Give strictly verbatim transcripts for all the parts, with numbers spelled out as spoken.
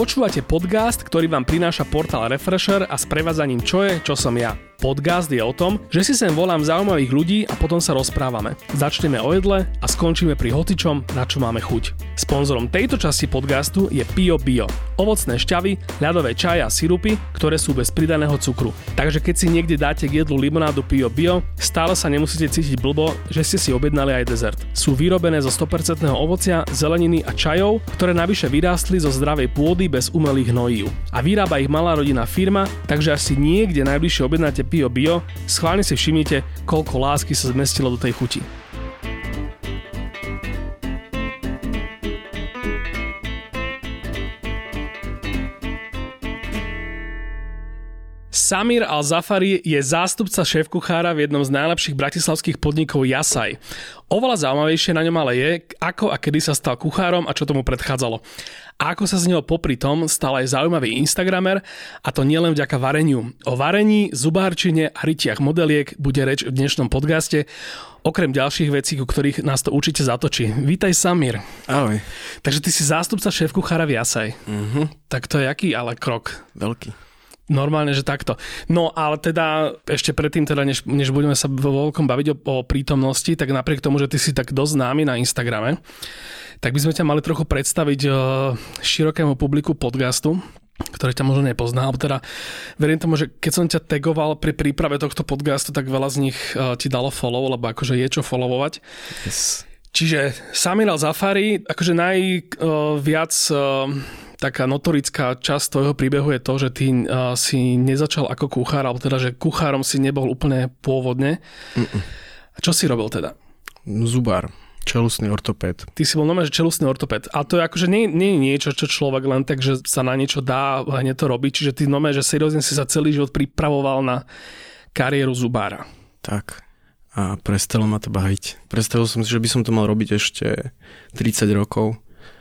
Počúvate podcast, ktorý vám prináša portál Refresher a sprevádzaním Čo je, čo som ja. Podcast je o tom, že si sem volám zaujímavých ľudí a potom sa rozprávame. Začneme o jedle a skončíme pri hocičom, na čo máme chuť. Sponzorom tejto časti podcastu je Pio Bio. Ovocné šťavy, ľadové čaje a sirupy, ktoré sú bez pridaného cukru. Takže keď si niekde dáte k jedlu limonádu Pio Bio, stále sa nemusíte cítiť blbo, že ste si objednali aj dezert. Sú vyrobené zo sto percent ovocia, zeleniny a čajov, ktoré navyše vyrástli zo zdravej pôdy bez umelých hnojív. A vyrába ich malá rodinná firma, takže až si niekde najbližšie objednáte Pio Bio, schválne si všimnite, koľko lásky sa zmestilo do tej chuti. Samir Al-Zafari je zástupca šéfkuchára v jednom z najlepších bratislavských podnikov Jasaj. Oveľa zaujímavejšie na ňom ale je, ako a kedy sa stal kuchárom a čo tomu predchádzalo. A ako sa z neho popri tom stal aj zaujímavý Instagramer, a to nielen vďaka vareniu. O varení, zubárčine a rytiach modeliek bude reč v dnešnom podcaste, okrem ďalších vecí, ku ktorých nás to určite zatočí. Vítaj, Samir. Ahoj. Takže ty si zástupca šéfkuchára v Jasaj. Uh-huh. Tak to je aký ale krok? Veľký. Normálne, že takto. No, ale teda ešte predtým, teda, než, než budeme sa vo veľkom baviť o, o prítomnosti, tak napriek tomu, že ty si tak dosť známy na Instagrame, tak by sme ťa mali trochu predstaviť uh, širokému publiku podcastu, ktoré ťa možno nepozná, alebo teda verím tomu, že keď som ťa tagoval pri príprave tohto podcastu, tak veľa z nich uh, ti dalo follow, lebo akože je čo followovať. Yes. Čiže Samir Al-Zafari, akože najviac uh, uh, taká notorická časť tvojho príbehu je to, že ty uh, si nezačal ako kuchár, alebo teda, že kuchárom si nebol úplne pôvodne. Mm-mm. A čo si robil teda? Zubár, čelusný ortopéd. Ty si bol normálne, že čelusný ortopéd. A to je akože nie, nie je niečo, čo človek len tak, že sa na niečo dá a hneď to robí. Čiže ty normálne, že seriózne si sa celý život pripravoval na kariéru zubára. Tak. A prestalo ma to baviť. Predstavil som si, že by som to mal robiť ešte tridsať rokov.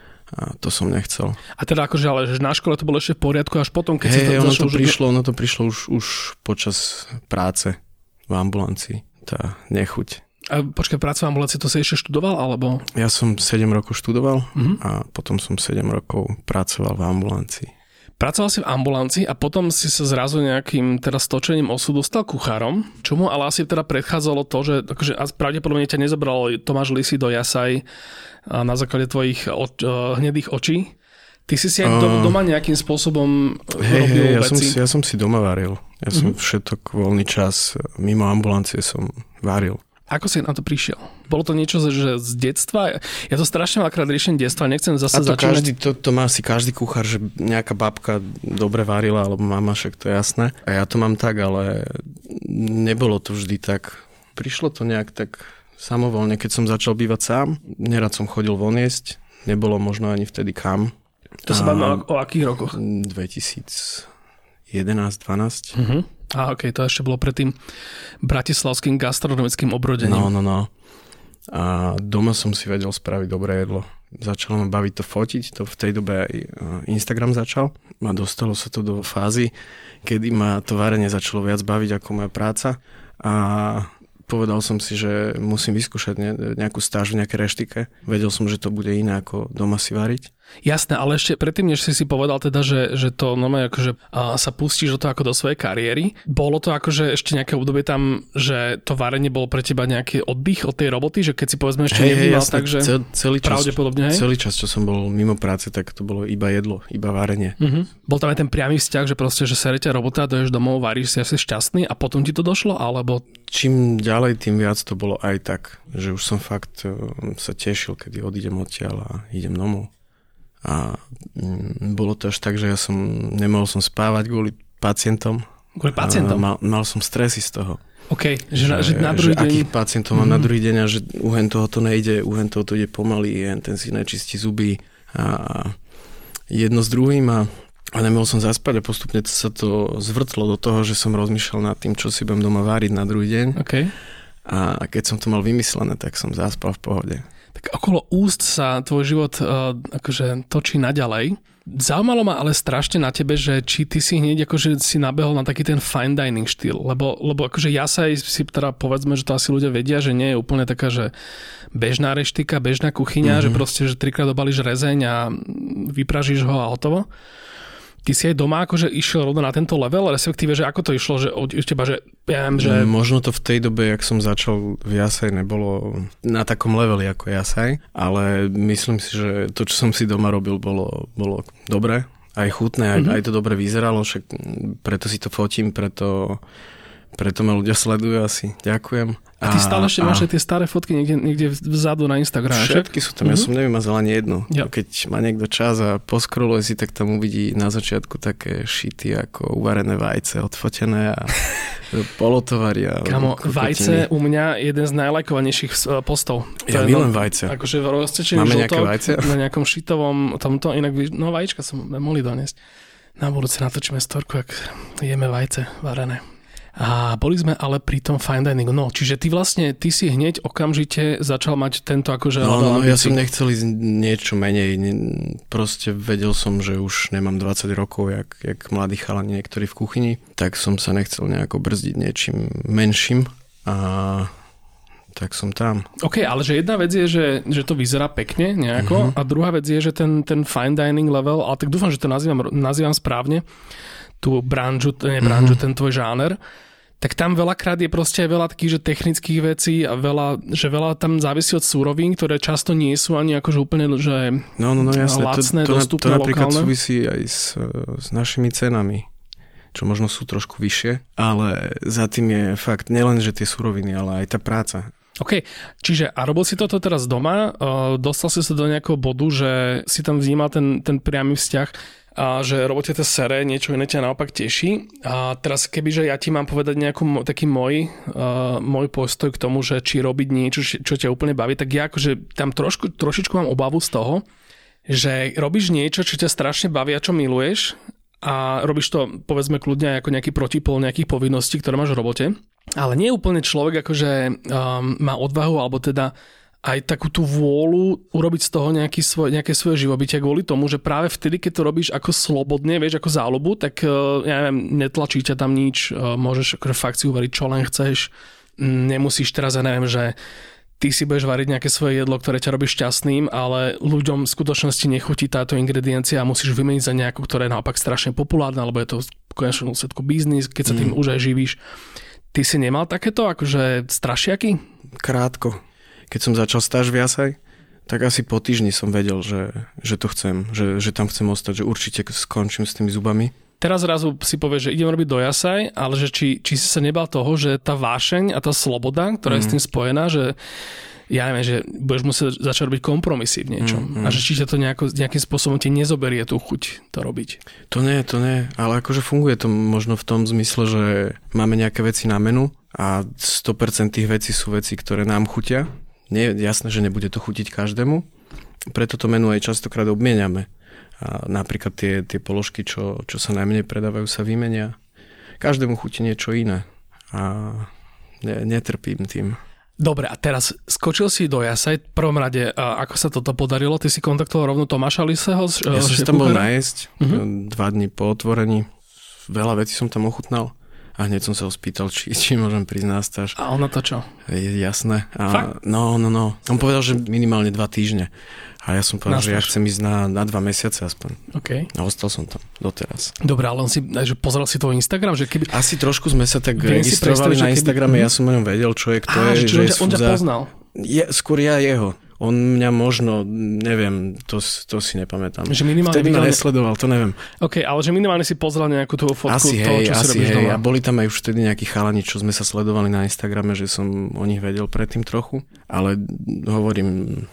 A to som nechcel. A teda akože, ale že na škole to bolo ešte v poriadku, až potom, keď hey, si to ono začal... to prišlo, ono to prišlo už, už počas práce v ambulancii. Tá nechuť. A počkaj, prácu v ambulancii, to si ešte študoval, alebo? Ja som sedem rokov študoval uh-huh. a potom som sedem rokov pracoval v ambulancii. Pracoval si v ambulancii a potom si sa zrazu nejakým teda stočením osudu stal kuchárom, čomu ale asi teda predchádzalo to, že akože, pravdepodobne ťa nezabral Tomáš Lisý do Jasaj na základe tvojich oč, hnedých očí. Ty si si aj uh, doma nejakým spôsobom hej, robil hej, ja veci? Som si, ja som si doma varil. Ja uh-huh. som všetok voľný čas mimo ambulancie som varil. Ako si na to prišiel? Bolo to niečo že z detstva? Ja to strašne veľakrát riešim detstva, nechcem zase začínať. A to, začínať... každý, to, to má asi každý kuchár, že nejaká babka dobre varila, alebo mama, však to je jasné. A ja to mám tak, ale nebolo to vždy tak. Prišlo to nejak tak samovolne, keď som začal bývať sám. Nerad som chodil von jesť, nebolo možno ani vtedy kam. To sa bavíme o, o akých rokoch? dvetisícjedenásť dvanásť Uh-huh. A okej, okay, to ešte bolo pred tým bratislavským gastronomickým obrodením. No, no, no. A doma som si vedel spraviť dobré jedlo. Začalo ma baviť to fotiť, to v tej dobe aj Instagram začal. A dostalo sa to do fázy, kedy ma to varenie začalo viac baviť ako moja práca. A povedal som si, že musím vyskúšať nejakú stáž v nejakej reštike. Vedel som, že to bude iné ako doma si variť. Jasné, ale ešte predtým, než si si povedal teda, že, že to normálne akože a, sa pustíš do toho ako do svojej kariéry, bolo to akože ešte nejaké obdobie tam, že to varenie bolo pre teba nejaký oddych od tej roboty, že keď si povedzme ešte hey, nevnímal, hey, takže cel, celý čas, pravdepodobne, hej? Celý čas, čo som bol mimo práce, tak to bolo iba jedlo, iba varenie. Uh-huh. Bol tam aj ten priamy vzťah, že proste, že sere ťa robota, doješ domov, varíš si asi šťastný a potom ti to došlo, alebo... Čím ďalej, tým viac to bolo aj tak, že už som fakt sa tešil, kedy odídem odtiaľ a idem domov. A bolo to až tak, že ja som nemohol som spávať kvôli pacientom. Kvôli pacientom? Mal, mal som stresy z toho. OK, že, že, že na druhý že deň... akých pacientov mám mm. na druhý deň a že uhen toho to nejde, uhen toho to ide pomaly, ten si nečistí zuby a jedno s druhým a, a nemohol som zaspať a postupne sa to zvrtlo do toho, že som rozmýšľal nad tým, čo si budem doma váriť na druhý deň. OK. A keď som to mal vymyslené, tak som zaspal v pohode. Tak okolo úst sa tvoj život uh, akože točí naďalej. Zaujímalo ma ale strašne na tebe, že či ty si hneď akože si nabehol na taký ten fine dining štýl, lebo, lebo akože Jasaj si teda povedzme, že to asi ľudia vedia, že nie je úplne taká, že bežná reštika, bežná kuchyňa, mm-hmm. že proste, že trikrát obališ rezeň a vypražíš ho a hotovo. Ty si aj doma akože išiel rovno na tento level, respektíve, že ako to išlo, že od teba, že ja viem, že... Možno to v tej dobe, jak som začal v Jasaj, nebolo na takom leveli ako Jasaj, ale myslím si, že to, čo som si doma robil, bolo, bolo dobré, aj chutné, aj, mm-hmm. aj to dobre vyzeralo, však preto si to fotím, preto, preto ma ľudia sledujú asi. Ďakujem. A ty stále ešte máš aj tie staré fotky niekde, niekde vzadu na Instagrame. Všetky sú tam, uh-huh. ja som nevymazal ani jednu. Ja. Keď má niekto čas a poskroluje si, tak tam uvidí na začiatku také šity ako uvarené vajce, odfotené a polotovary. A Kamo, vajce u mňa jeden z najlajkovanejších postov. Ja milujem vajce. Akože roztečený žltok na nejakom šitovom tomto, inak no vajíčka som mohli doniesť. Na budúce natočíme storku, ak jeme vajce varené. A boli sme ale pri tom fine diningu. No, čiže ty vlastne, ty si hneď okamžite začal mať tento akože... No, no, no ja som nechcel ísť niečo menej. Proste vedel som, že už nemám dvadsať rokov, jak, jak mladí chalani niektorí v kuchyni, tak som sa nechcel nejako brzdiť niečím menším a tak som tam. OK, ale že jedna vec je, že, že to vyzerá pekne nejako uh-huh. a druhá vec je, že ten, ten fine dining level, ale tak dúfam, že to nazývam, nazývam správne, tú branžu, nie branžu, mm-hmm. ten tvoj žáner, tak tam veľakrát je proste aj veľa takých, že technických vecí a veľa, že veľa tam závisí od súrovín, ktoré často nie sú ani akože úplne, že no, no, no, jasné. lacné, to, to, dostupné, to napríklad lokálne. Súvisí aj s, s našimi cenami, čo možno sú trošku vyššie, ale za tým je fakt nielen, že tie súroviny, ale aj tá práca. OK, čiže a robil si toto teraz doma, uh, dostal si sa do nejakého bodu, že si tam vnímal ten, ten priamy vzťah, a že robote to sere, niečo iné ťa naopak teší. A teraz kebyže ja ti mám povedať nejakú taký môj, uh, môj postoj k tomu, že či robiť niečo, čo ťa úplne baví, tak ja akože tam trošku, trošičku mám obavu z toho, že robíš niečo, čo ťa strašne baví a čo miluješ a robíš to povedzme kľudne ako nejaký protipol nejakých povinností, ktoré máš v robote, ale nie je úplne človek akože um, má odvahu alebo teda aj takú tú vôľu urobiť z toho nejaký svoj, nejaké svoje živobytie kvôli tomu, že práve vtedy, keď to robíš ako slobodne, vieš, ako záľubu, tak ja neviem, netlačí ťa tam nič, môžeš akože fakt si uvariť, čo len chceš, nemusíš teraz, ja neviem, že ty si budeš variť nejaké svoje jedlo, ktoré ťa robí šťastným, ale ľuďom v skutočnosti nechutí táto ingrediencia a musíš vymeniť za nejakú, ktorá je naopak strašne populárna, lebo je to v konečnom dôsledku biznis, keď sa tým mm. už aj živíš. Ty si nemal takéto akože strašiaky? Krátko. Keď som začal stáž v Jasaj, tak asi po týždni som vedel, že, že to chcem, že, že tam chcem ostať, že určite skončím s tými zubami. Teraz zrazu si povieš, že idem robiť do Jasaj, ale že či, či si sa nebal toho, že tá vášeň a tá sloboda, ktorá mm. je s tým spojená, že ja neviem, že budeš musieť začať robiť kompromisy v niečom mm, mm. a že či ťa to nejako, nejakým spôsobom ti nezoberie tú chuť to robiť. To nie, to nie, ale akože funguje to možno v tom zmysle, že máme nejaké veci na menu a sto percent tých vecí sú veci, ktoré nám chutia. Nie je jasné, že nebude to chutiť každému, preto to menu aj častokrát obmieniame. A napríklad tie, tie položky, čo, čo sa najmenej predávajú, sa vymenia. Každému chutí niečo iné a ne, netrpím tým. Dobre, a teraz skočil si do Jasaj. V prvom rade, a ako sa toto podarilo? Ty si kontaktoval rovno Tomáša Liseho? Ja som si tam bol najesť uh-huh. dva dní po otvorení. Veľa vecí som tam ochutnal. A hneď som sa ho spýtal, či, či môžem prísť na stáž. A on na to čo? Je jasné. A, no, no, no. On povedal, že minimálne dva týždne. A ja som povedal, že ja chcem ísť na, na dva mesiace aspoň. Okay. A ostal som tam doteraz. Dobre, ale on si, že pozeral si tvoj Instagram? Že keby... Asi trošku sme sa tak registrovali na Instagrame. Keby... Ja som o ňom vedel, čo je, kto Á, je. Že, že on ťa poznal? Je, skôr ja jeho. On mňa možno, neviem, to, to si nepamätám. Že minimálne Vtedy ma nesledoval, to neviem. OK, ale že minimálne si pozrel nejakú tú fotku asi toho, hej, čo si asi robíš hej. doma. A boli tam aj už vtedy nejakí chalani, čo sme sa sledovali na Instagrame, že som o nich vedel predtým trochu. Ale hovorím,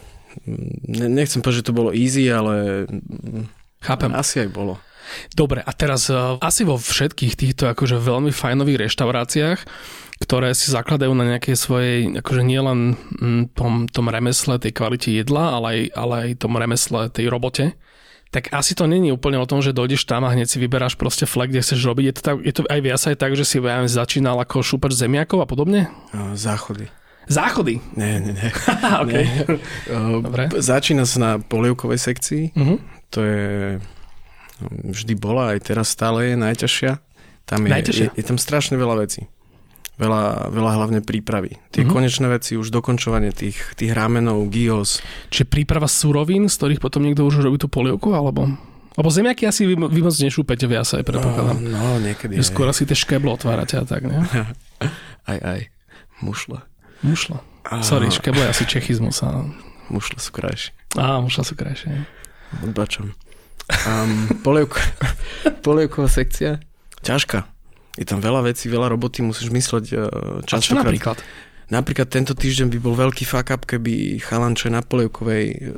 nechcem povedať, že to bolo easy, ale chápem. Asi aj bolo. Dobre, a teraz uh, asi vo všetkých týchto akože veľmi fajnových reštauráciách, ktoré si zakladajú na nejakej svojej, akože nielen tom, tom remesle, tej kvalite jedla, ale aj, ale aj tom remesle, tej robote, tak asi to není úplne o tom, že dojdeš tam a hneď si vyberáš proste flek, kde chceš robiť. Je to, tak, je to aj viac aj tak, že si ja, začínal ako šúpač zemiakov a podobne? Záchody. Záchody? Nie, nie, nie. okay. nie. Dobre. Začína sa na polievkovej sekcii. Uh-huh. To je Vždy bola, aj teraz stále je najťažšia. Tam je, je, je tam strašne veľa vecí. Veľa, veľa hlavne prípravy. Tie mm-hmm. konečné veci, už dokončovanie tých, tých ramenov, gyros. Čiže príprava surovín, z ktorých potom niekto už robí tú polievku, alebo... Lebo zemiaky asi vy, vy moc nešúpete v jasaj, predpokladám. No, no, niekedy. Že skôr asi tie škeblo otvárate a tak, ne? Aj, aj. Mušle. Mušle. A... Sorry, škeblo je asi čechizmus. A... Mušle sú krajšie. Á, mušle sú krajšie. Odbačom. Um, polievko, polievková sekcia, ťažká. Je tam veľa vecí, veľa roboty, musíš mysleť častokrát. A čo napríklad? Napríklad tento týždeň by bol veľký fuck up, keby chalan, čo je na polievkovej,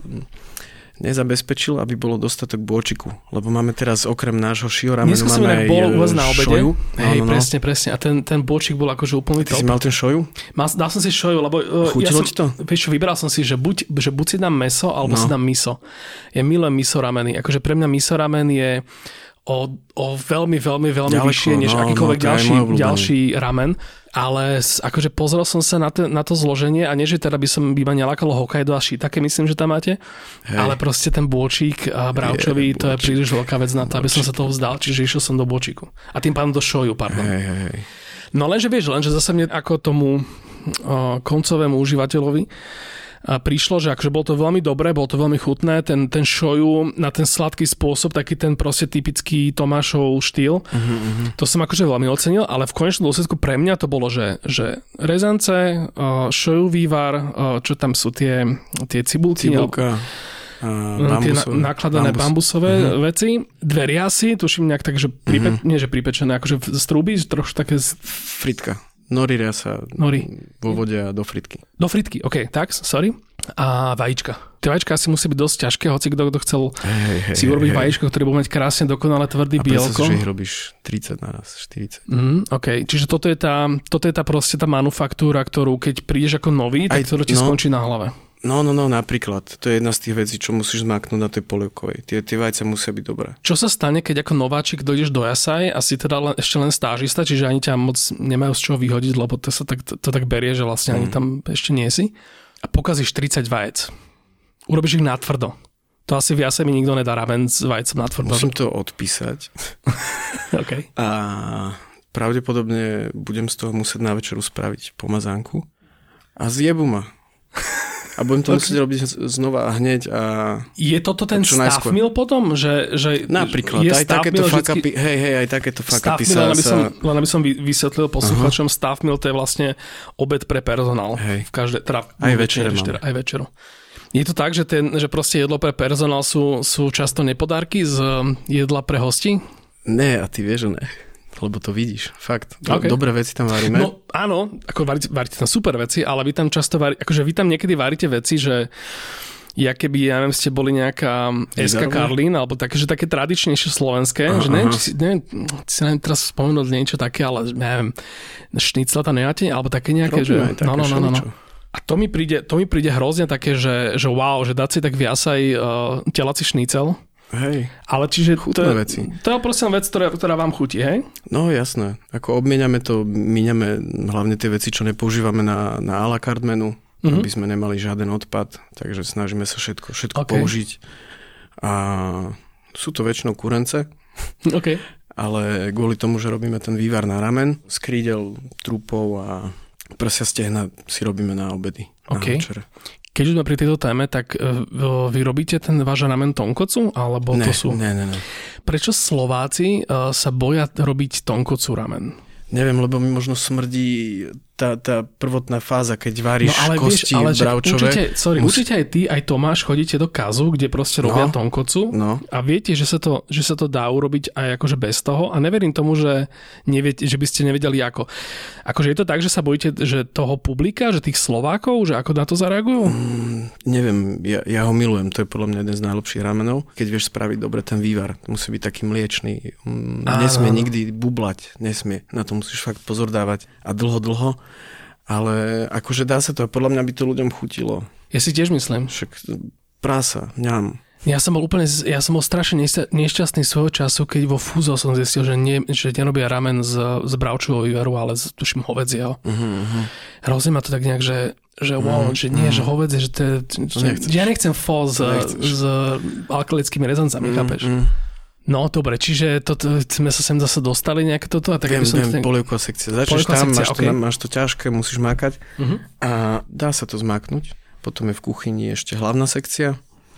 nezabezpečil, aby bolo dostatok bôčiku. Lebo máme teraz okrem nášho šio ramenu máme aj bol u vás na obede. Šoju. Hej, no, no, presne, presne. A ten, ten bôčik bol akože úplný top. Ty si mal ten šoju? Mal, dal som si šoju, lebo... Chutilo ja ti to? Vieš čo, vybral som si, že buď, že buď si dám meso, alebo no. si dám miso. Ja milujem miso rameny. Akože pre mňa miso ramen je o, o veľmi, veľmi, veľmi ďaleko, vyššie, než no, akýkoľvek no, ďalší, ďalší ramen. Ale akože pozrel som sa na, te, na to zloženie a nie, že teda by som by ma nelákalo Hokkaido a shiitake, myslím, že tam máte. Hej. Ale proste ten bôčik a bravčový, je, to bôčik. Je príliš veľká vec na to, aby som sa toho vzdal, čiže išiel som do bôčiku. A tým pádom do šoju, pardon. Hej, hej, hej. No lenže vieš, lenže zase mne ako tomu o, koncovému užívateľovi a prišlo, že akože bolo to veľmi dobré, bolo to veľmi chutné, ten, ten šoju na ten sladký spôsob, taký ten proste typický Tomášov štýl. Uh-huh, uh-huh. To som akože veľmi ocenil, ale v konečnom dôsledku pre mňa to bolo, že, že rezance, šoju vývar, čo tam sú tie, tie cibulky. Cibulka. Uh, tie na, nakladané bambus. bambusové uh-huh. veci, dve riasy, tuším nejak tak, že pripe, uh-huh. nie že pripečené, akože z trúby, trošku také... Z... Fritka. Nori riasa Nori. Vo vode a do fritky. Do fritky, ok, tak, sorry. A vajíčka. Tie vajíčka asi musí byť dosť ťažké, hoci kto, kto chcel hey, hey, si urobiť hey, vajíčko, ktoré bude mať krásne dokonale tvrdý a bielko. A predstav, že ich robíš tridsať naraz, štyridsať. Mm, ok, čiže toto je, tá, toto je tá proste tá manufaktúra, ktorú keď prídeš ako nový, tak to ti no. skončí na hlave. No, no, no, napríklad. To je jedna z tých vecí, čo musíš zmáknuť na tej polievkovej. Tie, tie vajce musia byť dobré. Čo sa stane, keď ako nováčik dojdeš do jasaj a si teda len, ešte len stážista, čiže ani ťa moc nemajú z čoho vyhodiť, lebo to sa tak, to, to tak berie, že vlastne mm. ani tam ešte nie si. A pokazíš tridsať vajec. Urobíš ich natvrdo. To asi v jasaj mi nikto nedá ramen s vajcom natvrdo. Musím to odpísať. Okay. A pravdepodobne budem z toho musieť na večeru spraviť pomazánku. A zjebu ma. A budem to okay. musieť robiť znova a hneď. A je toto ten staff meal potom? Že, že napríklad, aj takéto fuck-upy, hej, hej, aj takéto fuck-upy sa... Len aby, som, len aby som vysvetlil posluchačom, uh-huh. staff meal to je vlastne obed pre personál. Hej. V každej, teda, aj večere mám. Aj večeru. Je to tak, že, ten, že proste jedlo pre personál sú, sú často nepodárky z jedla pre hostí? Ne, a ty vieš, že ne. Lebo to vidíš, fakt. Okay. Dobré veci tam varíme. No áno, ako varíte, varíte tam super veci, ale vy tam často varíte, akože vy tam niekedy varíte veci, že ja keby, ja neviem, ste boli nejaká es ká Karlín, alebo také, že také tradičnejšie slovenské, aha, že neviem, či si, neviem, si neviem teraz spomenúť niečo také, ale neviem, šnicla tam nemáte, alebo také nejaké, že... Také, no, no, no, no. A to mi príde, to mi príde hrozne také, že, že wow, že dať si tak viasaj uh, telací šnicel. Hej, ale čiže chutné to, veci. To je prosím vec, ktorá, ktorá vám chutí, hej? No jasné. Ako obmieniame to, míňame hlavne tie veci, čo nepoužívame na, na à la carte menu, mm-hmm. aby sme nemali žiaden odpad, takže snažíme sa všetko, všetko okay. použiť. A sú to väčšinou kurence, okay. ale kvôli tomu, že robíme ten vývar na ramen, z krídel, trupov a prsia stehna si robíme na obedy, okay. na večere. Keď sme pri tejto téme, tak vy robíte ten váš ramen tonkotsu? Alebo ne, to sú... ne, ne, ne. Prečo Slováci sa boja robiť tonkotsu ramen? Neviem, lebo mi možno smrdí tá, tá prvotná fáza, keď varíš no, ale kosti vieš, ale bravčové. Určite, sorry, Mus... určite aj ty, aj Tomáš chodíte do Kazu, kde proste robia no, tonkotsu no. a viete, že sa, to, že sa to dá urobiť aj akože bez toho a neverím tomu, že, neviete, že by ste nevedeli ako. Akože je to tak, že sa bojíte že toho publika, že tých Slovákov, že ako na to zareagujú? Mm, neviem, ja, ja ho milujem, to je podľa mňa jeden z najlepších ramenov. Keď vieš spraviť dobre ten vývar, musí byť taký mliečný, mm, nesmie nikdy bublať, nesmie, na to musíš fakt pozor dávať a dlho, dlho. Ale akože dá sa to a podľa mňa by to ľuďom chutilo. Ja si tiež myslím. Však prása, ňam. Ja som bol úplne, ja som bol strašne nešťastný svojho času, keď vo Fúzo som zistil, že, nie, že nerobia ramen z, z bravčového vývaru, ale z, tuším, hovedzieho. Uh-huh, uh-huh. Hrozne ma to tak nejak, že, že wow, uh-huh, že nie, uh-huh. že hovedzie, že to je... Že, ja nechcem fó s, s alkalickými rezancami, uh-huh, chápeš? Uh-huh. No dobre, čiže toto, sme sa sem zase dostali nejaké toto? A tak viem, som viem, ten... polievková sekcia. Začneš tam, sekcia, máš, okay. to, máš to ťažké, musíš makať uh-huh. a dá sa to zmaknúť. Potom je v kuchyni ešte hlavná sekcia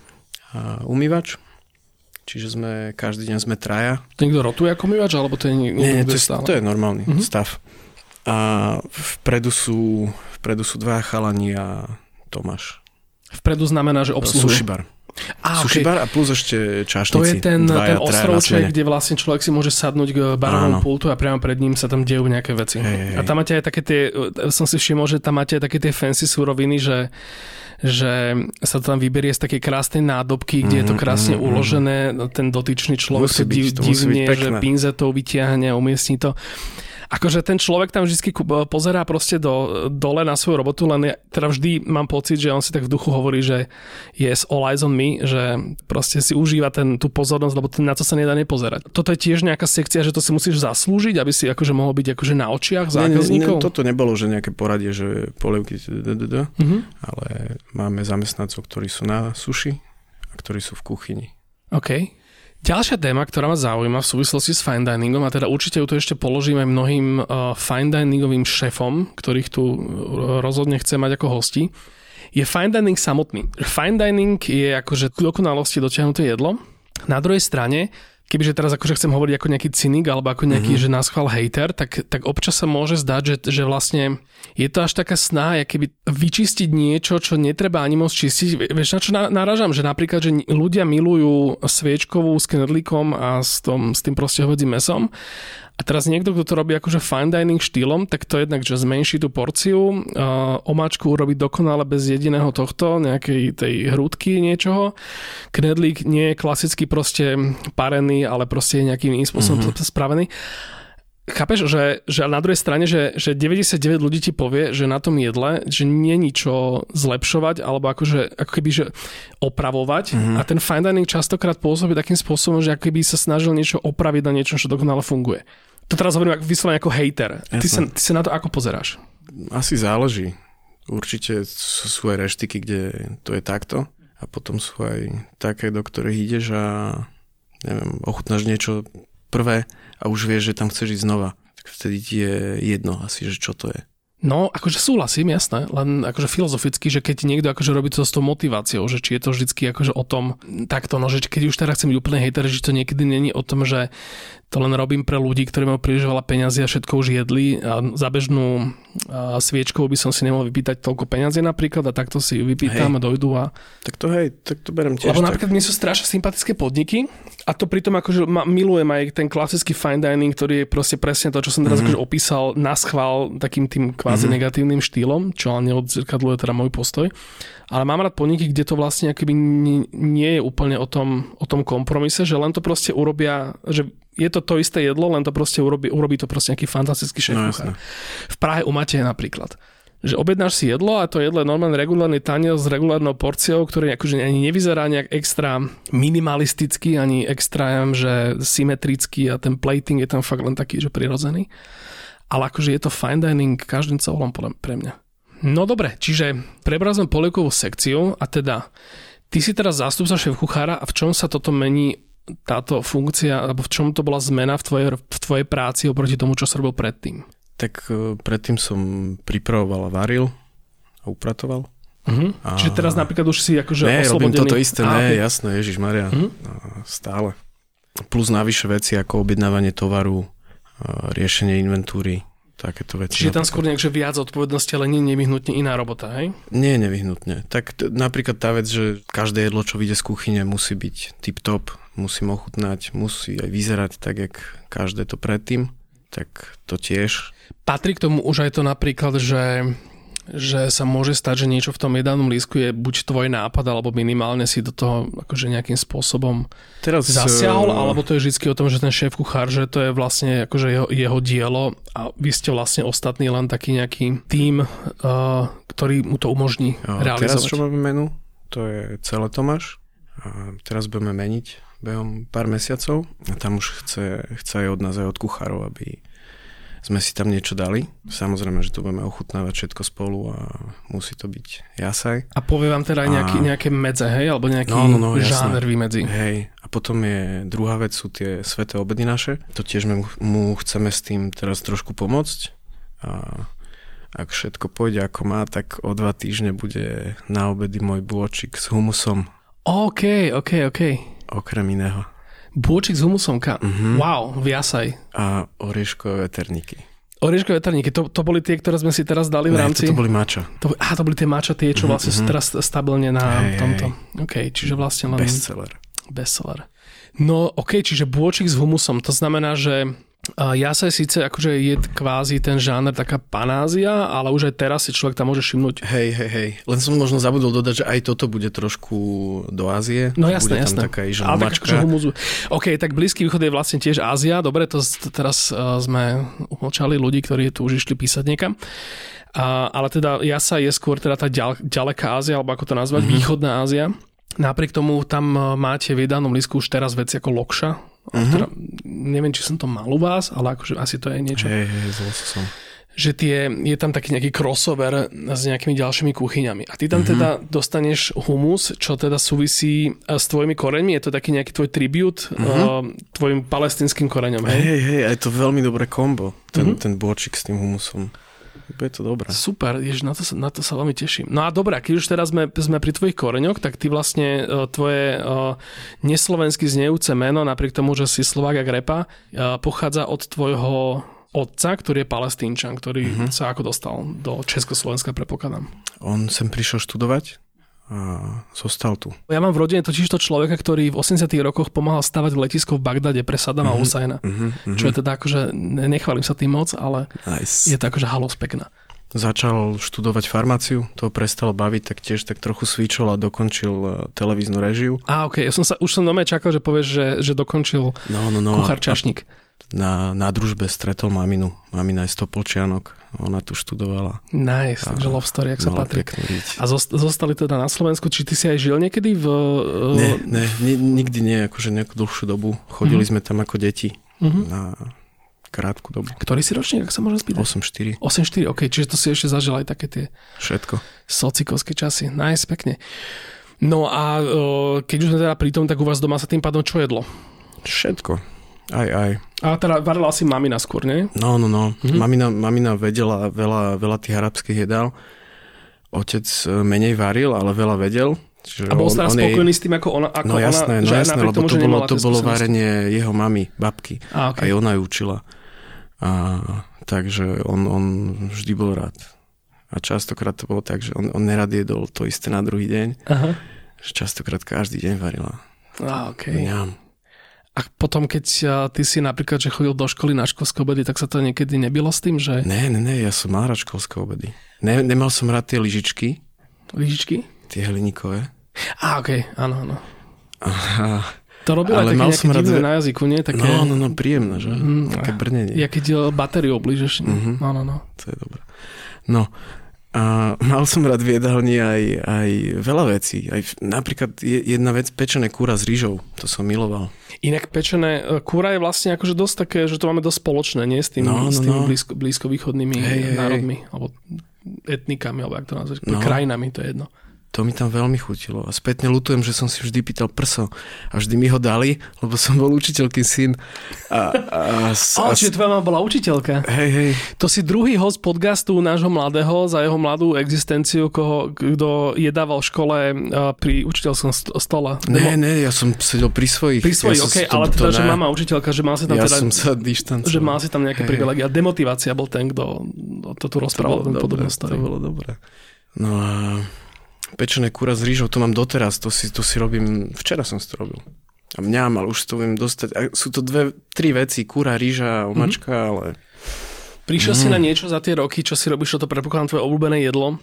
a umývač. Čiže sme, každý deň sme traja. To niekto rotuje ako umývač, alebo to je niekto Nie, to, stále? to je normálny uh-huh. stav. A vpredu sú, vpredu sú dva chalani a Tomáš. Vpredu znamená, že obsluhuje? Sushibar. Á, Sushibar okay. a plus ešte čašníci. To je ten, dvaja, ten ostrovček, kde vlastne človek si môže sadnúť k barovom pultu a priamo pred ním sa tam dejú nejaké veci. Hej, hej. A tam máte aj také tie, som si všimol, že tam máte aj také tie fancy suroviny, že že sa to tam vyberie z takej krásnej nádobky, kde mm, je to krásne mm, uložené, ten dotyčný človek musí to byť, to divne, že pinzetou vytiahne a umiestní to. Akože ten človek tam vždy pozerá proste do, dole na svoju robotu, len ja teda vždy mám pocit, že on si tak v duchu hovorí, že yes, all eyes on me, že proste si užíva ten, tú pozornosť, lebo na to sa nedá nepozerať. Toto je tiež nejaká sekcia, že to si musíš zaslúžiť, aby si akože mohol byť akože na očiach zákazníkov? Ne, ne, toto nebolo, že nejaké poradie, že polievky, uh-huh. ale máme zamestnancov, ktorí sú na suši a ktorí sú v kuchyni. OK. Ďalšia téma, ktorá ma zaujíma v súvislosti s fine diningom, a teda určite ju to ešte položím aj mnohým uh, fine diningovým šéfom, ktorých tu rozhodne chcem mať ako hosti, je fine dining samotný. Fine dining je akože dokonalosti dotiahnuté jedlo. Na druhej strane, kebyže teraz akože chcem hovoriť ako nejaký cynik alebo ako nejaký, mm-hmm. že náschvál hater, tak, tak občas sa môže zdať, že, že vlastne je to až taká snaha, keby vyčistiť niečo, čo netreba ani moc čistiť. Vieš, na čo narážam? Že napríklad, že ľudia milujú sviečkovú s knedlíkom a s, tom, s tým proste hovedzím mesom. A teraz niekto, kto to robí akože fine dining štýlom, tak to jednak, že zmenší tú porciu, uh, omáčku urobiť dokonale bez jediného tohto, nejakej tej hrúdky niečoho. Knedlík nie je klasicky proste parený, ale proste je nejakým iným spôsobom mm-hmm. spravený. Chápeš, že, že na druhej strane, že, že deväťdesiatdeväť ľudí ti povie, že na tom jedle, že nie je ničo zlepšovať, alebo akože, ako keby, že opravovať. Mm-hmm. A ten fine dining častokrát pôsobí takým spôsobom, že ako keby sa snažil niečo opraviť na niečo, čo dokonale funguje. To teraz hovorím vyslovene ako hater. Ty sa, ty sa na to ako pozeráš? Asi záleží. Určite sú, sú aj reštiky, kde to je takto. A potom sú aj také, do ktorých ideš a neviem, ochutnáš niečo prvé a už vieš, že tam chceš ísť znova. Tak vtedy ti je jedno asi, že čo to je. No, akože súhlasím, jasné, len akože filozoficky, že keď niekto akože robí to s tou motiváciou, že či je to vždycky akože o tom, takto, no, že keď už teraz chcem byť úplne hejter, že to niekedy není o tom, že to len robím pre ľudí, ktorí majú príliš veľa peňazí a všetko už jedli a za bežnú a sviečkou by som si nemohol vypýtať toľko peňazí napríklad a takto si ju vypýtam hej. a dojdu a... Tak to hej, tak to berem tiež. Lebo napríklad mne sú strašne sympatické podniky a to pritom akože ma, milujem aj ten klasický fine dining, ktorý je proste presne to, čo som teraz mm-hmm. akože opísal na schvál takým tým kvázi mm-hmm. negatívnym štýlom, čo ale neodzrkadľuje teda môj postoj. Ale mám rád podniky, kde to vlastne akoby nie je úplne o tom, o tom kompromise, že len to proste urobia, že je to to isté jedlo, len to proste urobí, urobí to proste nejaký fantastický šéf-kuchár. No, v Prahe u Mateje napríklad. Že objednáš si jedlo a to jedlo je normálne regulárny tanier s regulárnou porciou, ktorý akože ani nevyzerá nejak extra minimalisticky, ani extra, že symetrický a ten plating je tam fakt len taký, že prirodzený. Ale akože je to fine dining každým celom pre mňa. No dobre, čiže prebral sme polievkovú sekciu a teda ty si teraz zástupca šéf-kuchára a v čom sa toto mení táto funkcia, alebo v čom to bola zmena v tvojej, v tvojej práci oproti tomu, čo si robil predtým? Tak predtým som pripravoval a varil a upratoval. Uh-huh. A... Čiže teraz napríklad už si akože ne, oslobodený. Ne, robím toto isté, a, ne, okay. jasné, Ježišmaria, uh-huh. stále. Plus navyše veci ako objednávanie tovaru, riešenie inventúry, takéto veci. Čiže tam skôr nejak, že viac odpovednosti, ale nie nevyhnutne iná robota, hej? Nie nevyhnutne. Tak t- napríklad tá vec, že každé jedlo, čo vyjde z kuchyne, musí byť tip-top, musím ochutnať, musí aj vyzerať tak, jak každé to predtým, tak to tiež. Patrí k tomu už aj to napríklad, že, že sa môže stať, že niečo v tom jedálnom lístku je buď tvoj nápad, alebo minimálne si do toho akože nejakým spôsobom teraz zasiahol, uh... alebo to je vždy o tom, že ten šéf-kuchár, že to je vlastne akože jeho, jeho dielo a vy ste vlastne ostatní len taký nejaký tím, uh, ktorý mu to umožní uh, realizovať. Teraz čo máme menu, to je celé Tomáš a teraz budeme meniť behom pár mesiacov a tam už chce, chce aj od nás, aj od kuchárov, aby sme si tam niečo dali. Samozrejme, že to budeme ochutnávať všetko spolu a musí to byť jasaj. A povie vám teda aj nejaký, a... nejaké medze, hej? Alebo nejaký no, no, no, žáner vymedzi. Hej. A potom je druhá vec, sú tie sveté obedy naše. To tiež mu, mu chceme s tým teraz trošku pomôcť. A ak všetko pôjde ako má, tak o dva týždne bude na obedy môj bôčik s humusom. OK, OK, OK. Okrem iného. Bôčik s humusom, ka? Mm-hmm. Wow, viasaj. A orieškové veterníky. Orieškové veterníky, to, to boli tie, ktoré sme si teraz dali v ne, rámci... Ne, to boli mača. To, aha, to boli tie mača, tie, čo vlastne mm-hmm. sú teraz stabilne na hey, tomto. Hey. OK, čiže vlastne len... Bestseller. Bestseller. No OK, čiže bôčik s humusom, to znamená, že uh, jasaj síce akože je kvázi ten žáner taká panázia, ale už aj teraz si človek tam môže všimnúť. Hej, hej, hej. Len som možno zabudol dodať, že aj toto bude trošku do Ázie. No jasné, bude jasné. Tam taká žalmačka. OK, tak Blízky východ je vlastne tiež Ázia. Dobre, to, to teraz uh, sme umlčali ľudí, ktorí tu už išli písať niekam. Uh, ale teda jasaj je skôr teda tá ďal, ďaleká Ázia, alebo ako to nazvať, mm-hmm. východná Ázia. Napriek tomu tam máte v jedálnom lístku už teraz veci ako lokša. Uh-huh. Teda, neviem, či som to mal u vás, ale akože asi to je niečo. Hej, hej, zlo som. Že tie, je tam taký nejaký crossover s nejakými ďalšími kuchyňami. A ty tam uh-huh. teda dostaneš humus, čo teda súvisí s tvojimi koreňmi. Je to taký nejaký tvoj tribut uh-huh. uh, tvojim palestinským koreňom. Hej, hej, hej, je to veľmi dobré kombo. Ten, uh-huh. ten bôčik s tým humusom. Je to dobré. Super, jež, na, to sa, na to sa veľmi teším. No a dobré, keď už teraz sme, sme pri tvojich koreňoch, tak ty vlastne uh, tvoje uh, neslovensky znejúce meno, napriek tomu, že si Slovák a Grepa, uh, pochádza od tvojho otca, ktorý je Palestínčan, ktorý uh-huh. sa ako dostal do Československa, predpokladám. On sem prišiel študovať a zostal tu. Ja mám v rodine totiž to človeka, ktorý v osemdesiatych rokoch pomáhal stavať letisko v Bagdade pre Sadama uh-huh. Husajna. Uh-huh. Čo je teda akože, nechválim sa tým moc, ale nice. Je to akože halos pekná. Začal študovať farmáciu, to prestalo baviť, tak tiež tak trochu svičol a dokončil televíznu režiu. Á, okej, okay. ja som sa, už som doma čakal, že povieš, že, že dokončil no, no, no. kuchár čašník. Na, na družbe stretol maminu. Mamina je z Topolčianok. Ona tu študovala. Nice, takže love story, jak sa patrí. A zostali teda na Slovensku. Či ty si aj žil niekedy v... Ne, ne, ne nikdy nie, akože nejakú dlhšiu dobu. Chodili mm-hmm. sme tam ako deti mm-hmm. na krátku dobu. Ktorý si ročník, ak sa môžem spýtať? osem štyri. osem štyri, ok, čiže to si ešte zažil aj také tie... Všetko. Socikovské časy. Nice, pekne. No a keď už sme teda pri tom, tak u vás doma sa tým pádom čo jedlo? Všetko. Aj, aj. A teda varila asi mamina skôr, nie? No, no, no. Mm-hmm. Mamina, mamina vedela veľa, veľa tých arabských jedál. Otec menej varil, ale veľa vedel. Čiže a bol sa spokojný jej... s tým, ako ona... Ako no jasné, ona, no jasné, lebo tomu, to bolo, to bolo varenie jeho mamy, babky. A, okay. Aj ona ju učila. A, takže on, on vždy bol rád. A častokrát to bolo tak, že on, on nerad jedol to isté na druhý deň. Aha. Častokrát každý deň varila. A, okej. Okay. Mňam. A potom, keď ty si napríklad, že chodil do školy na školské obedy, tak sa to niekedy nebilo s tým, že... Ne, ne, ne, ja som mal rád školské obedy. Ne, nemal som rád tie lyžičky. Lyžičky? Tie hliníkové. Á, okej, okay. áno, áno. Aha. To robilo aj také nejaké divné rád... na jazyku, nie? Také... No, no, no, príjemné, že? Mm, také brnenie. Ja keď batériu oblížeš. Mm-hmm. No, no, no. To je dobré. No, a mal som rád v jedálni aj, aj veľa vecí. Aj napríklad jedna vec, pečené kúra s rýžou. To som miloval. Inak pečené kúra je vlastne akože dosť také, že to máme dosť spoločné, nie? S tými, no, no, s tými no. blízko, blízkovýchodnými hej, národmi. Hej. Alebo etnikami, alebo jak to nazvať. No. Krajinami, to je jedno. To mi tam veľmi chutilo. A spätne ľutujem, že som si vždy pýtal prso. A vždy mi ho dali, lebo som bol učiteľký syn. A, a, a, a, čiže tvoja mama bola učiteľka. Hej, hej. To si druhý host podcastu nášho mladého za jeho mladú existenciu, koho, kto jedával v škole pri učiteľskom stole. Ne, ne, ja som sedel pri svojich. Pri svojich, ja okej, okay, ale teda, ne. Že mama učiteľka, že mal si tam ja teda... som sa dištancoval. Že mal si tam nejaké privilegia. Demotivácia bol ten, kto to tu rozprával. To bolo, dobré, to bolo dobré. No a... Pečené kúra s rýžou, to mám doteraz, to si, to si robím, včera som si to robil. A mňam, ale už to viem dostať. A sú to dve, tri veci, kúra, rýža, omačka, mm-hmm. ale... Prišiel mm. si na niečo za tie roky, čo si robíš, to predpokladám tvoje obľúbené jedlo,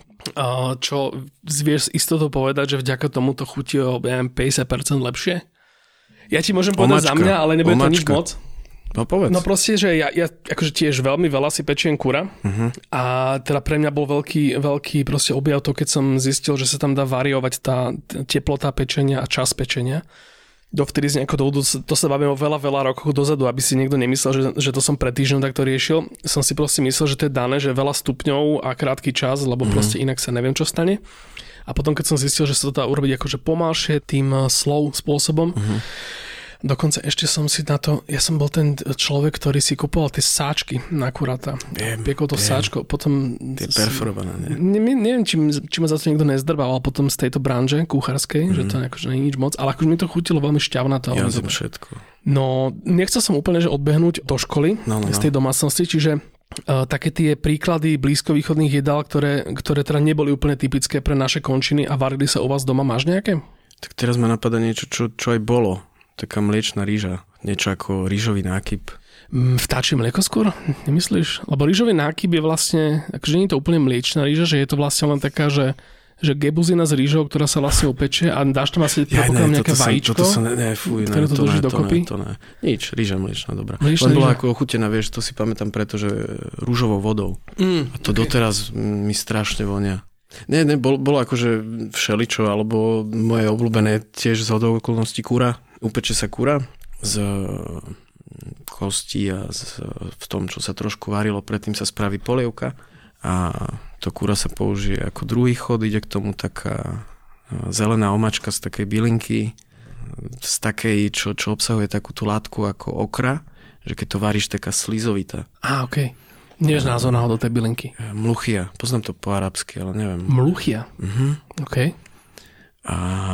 čo vieš s istotou povedať, že vďaka tomu to chutí o päťdesiat percent lepšie? Ja ti môžem povedať omačka. Za mňa, ale nebude omačka. To nič moc. No povedz. No proste, že ja, ja akože tiež veľmi veľa si pečiem kura uh-huh. a teda pre mňa bol veľký, veľký proste objav to, keď som zistil, že sa tam dá variovať tá teplota pečenia a čas pečenia. Dovtedy z nejakého dôvodu, to sa bavíme o veľa, veľa rokov dozadu, aby si niekto nemyslel, že, že to som pred týždňom takto riešil. Som si proste myslel, že to je dané, že veľa stupňov a krátky čas, lebo uh-huh. proste inak sa neviem, čo stane. A potom, keď som zistil, že sa to dá urobiť akože pomalšie tým slow spôsobom, uh-huh. Dokonca ešte som si na to, ja som bol ten človek, ktorý si kupoval tie sáčky na kuráta. Viem, Piekol to viem. sáčko, potom... Tie perforované, ne? Ne, neviem, či, či ma za to niekto nezdrbával potom z tejto branže kuchárskej, mm. že to akože nie je nič moc, ale akože mi to chutilo veľmi šťavnato. Ja som všetko. No, nechcel som úplne že odbehnúť do školy no, no, no. z tej domácnosti, čiže uh, také tie príklady blízkovýchodných jedál, ktoré, ktoré teda neboli úplne typické pre naše končiny a varili sa u vás doma, máš nejaké? Tak teraz ma napadá niečo, čo, čo aj bolo. Taká mliečna rýža. Niečo ako rýžový nákyp. Vtáčie mlieko skôr? Nemyslíš? Lebo rýžový nákyp je vlastne, akože nie je to úplne mliečna rýža, že je to vlastne len taká, že, že gebuzina s rýžou, ktorá sa vlastne upečie a dáš tam asi ja, ne, nejaké vajíčko, toto sa, ne, fuj, ktoré ne, to drží dokopy. To ne, to ne. Nič, rýža mliečna, dobrá. Mliečna len bola rýža. ako ochutená, vieš, to si pamätám preto, že rúžovou vodou. Mm, a to okay. Doteraz mi strašne vonia. Nie, ne, bol, bolo akože všeličo, alebo moje obľúbené tiež z hodou okolností kura. Upeče sa kura z kosti a z, v tom, čo sa trošku varilo, predtým sa spraví polievka a to kura sa použije ako druhý chod, ide k tomu taká zelená omačka z takej bylinky, z takej, čo, čo obsahuje takú tú látku ako okra, že keď to varíš, taká slizovitá. Á, okej. Okay. Nevieš názov náhodou tej bylinky? Mluchia. Poznám to po arabsky, ale neviem. Mluchia? Mhm. OK. A...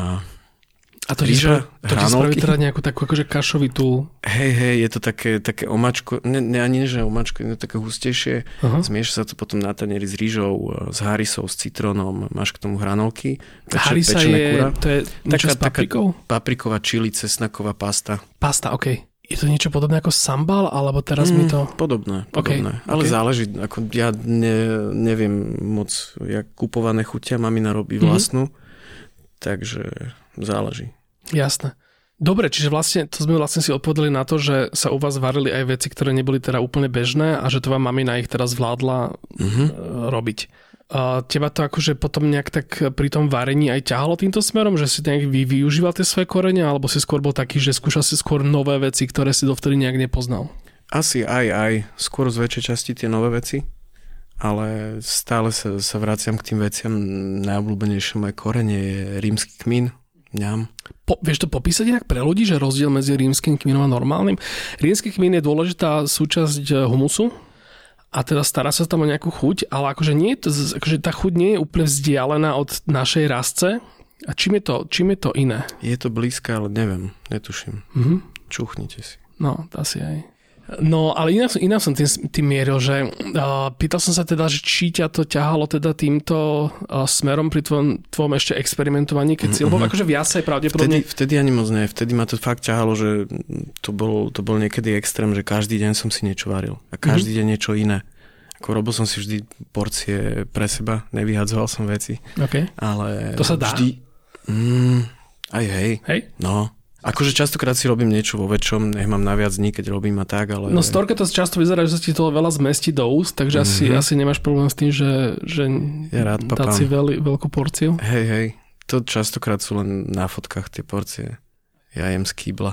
A to ti spraví teda nejakú takú akože kašovitú... Hej, hej, je to také, také omačko, ne, ne, ani nie, že omačko, je to také hustejšie. Uh-huh. Zmieša sa to potom na tanieri s rýžou, s harisou, s citrónom, máš k tomu hranolky. Harisa je, kura. To je niečo s paprikou? Papriková, čili, cesnaková pasta. Pasta, okej. Okay. Je to niečo podobné ako sambal, alebo teraz mm, mi to... Podobné, podobné. Okay. Ale okay. Záleží, ako ja ne, neviem moc, jak kupované chutia, mamina robí vlastnú, mm-hmm. takže záleží. Jasné. Dobre, čiže vlastne, to sme vlastne si odpovedali na to, že sa u vás varili aj veci, ktoré neboli teda úplne bežné a že tvoja mamina ich teraz zvládla mm-hmm. robiť. A teba to akože potom nejak tak pri tom varení aj ťahalo týmto smerom, že si nejak vy, využíval tie svoje korene, alebo si skôr bol taký, že skúšal si skôr nové veci, ktoré si dovtedy nejak nepoznal? Asi aj, aj. Skôr z väčšej časti tie nové veci, ale stále sa, sa vraciam k tým veciam. Najobľúbenejšie moje korene je rímsky kmín. Ňam. Po, vieš to popísať inak pre ľudí, že rozdiel medzi rímskym kmínom a normálnym? Rímsky kmín je dôležitá súčasť humusu a teda stará sa tam o nejakú chuť, ale akože, nie je to, akože tá chuť nie je úplne vzdialená od našej rastce. A čím je to, čím je to iné? Je to blízke, ale neviem, netuším. Mm-hmm. Čuchnite si. No, asi aj. No, ale inak, inak som tým, tým mieril, že uh, pýtal som sa teda, že či ťa to ťahalo teda týmto uh, smerom pri tvojom, tvojom ešte experimentovaní, keď si, mm-hmm. lebo akože viacej pravdepodobne... Vtedy, vtedy ani moc ne, vtedy ma to fakt ťahalo, že to bol, to bol niekedy extrém, že každý deň som si niečo varil a každý mm-hmm. deň niečo iné. Ako robil som si vždy porcie pre seba, nevyhadzoval som veci. Okay. Ale to sa dá? Vždy, mm, aj hej. Hej? No. Akože častokrát si robím niečo vo väčšom, nech mám naviac dní, keď robím a tak, ale... No z torka to často vyzerá, že sa ti to veľa zmestí do úst, takže mm-hmm. asi, asi nemáš problém s tým, že, že ja rád dať si veľ, veľkú porciu. Hej, hej, to častokrát sú len na fotkách tie porcie. Ja jem z kýbla.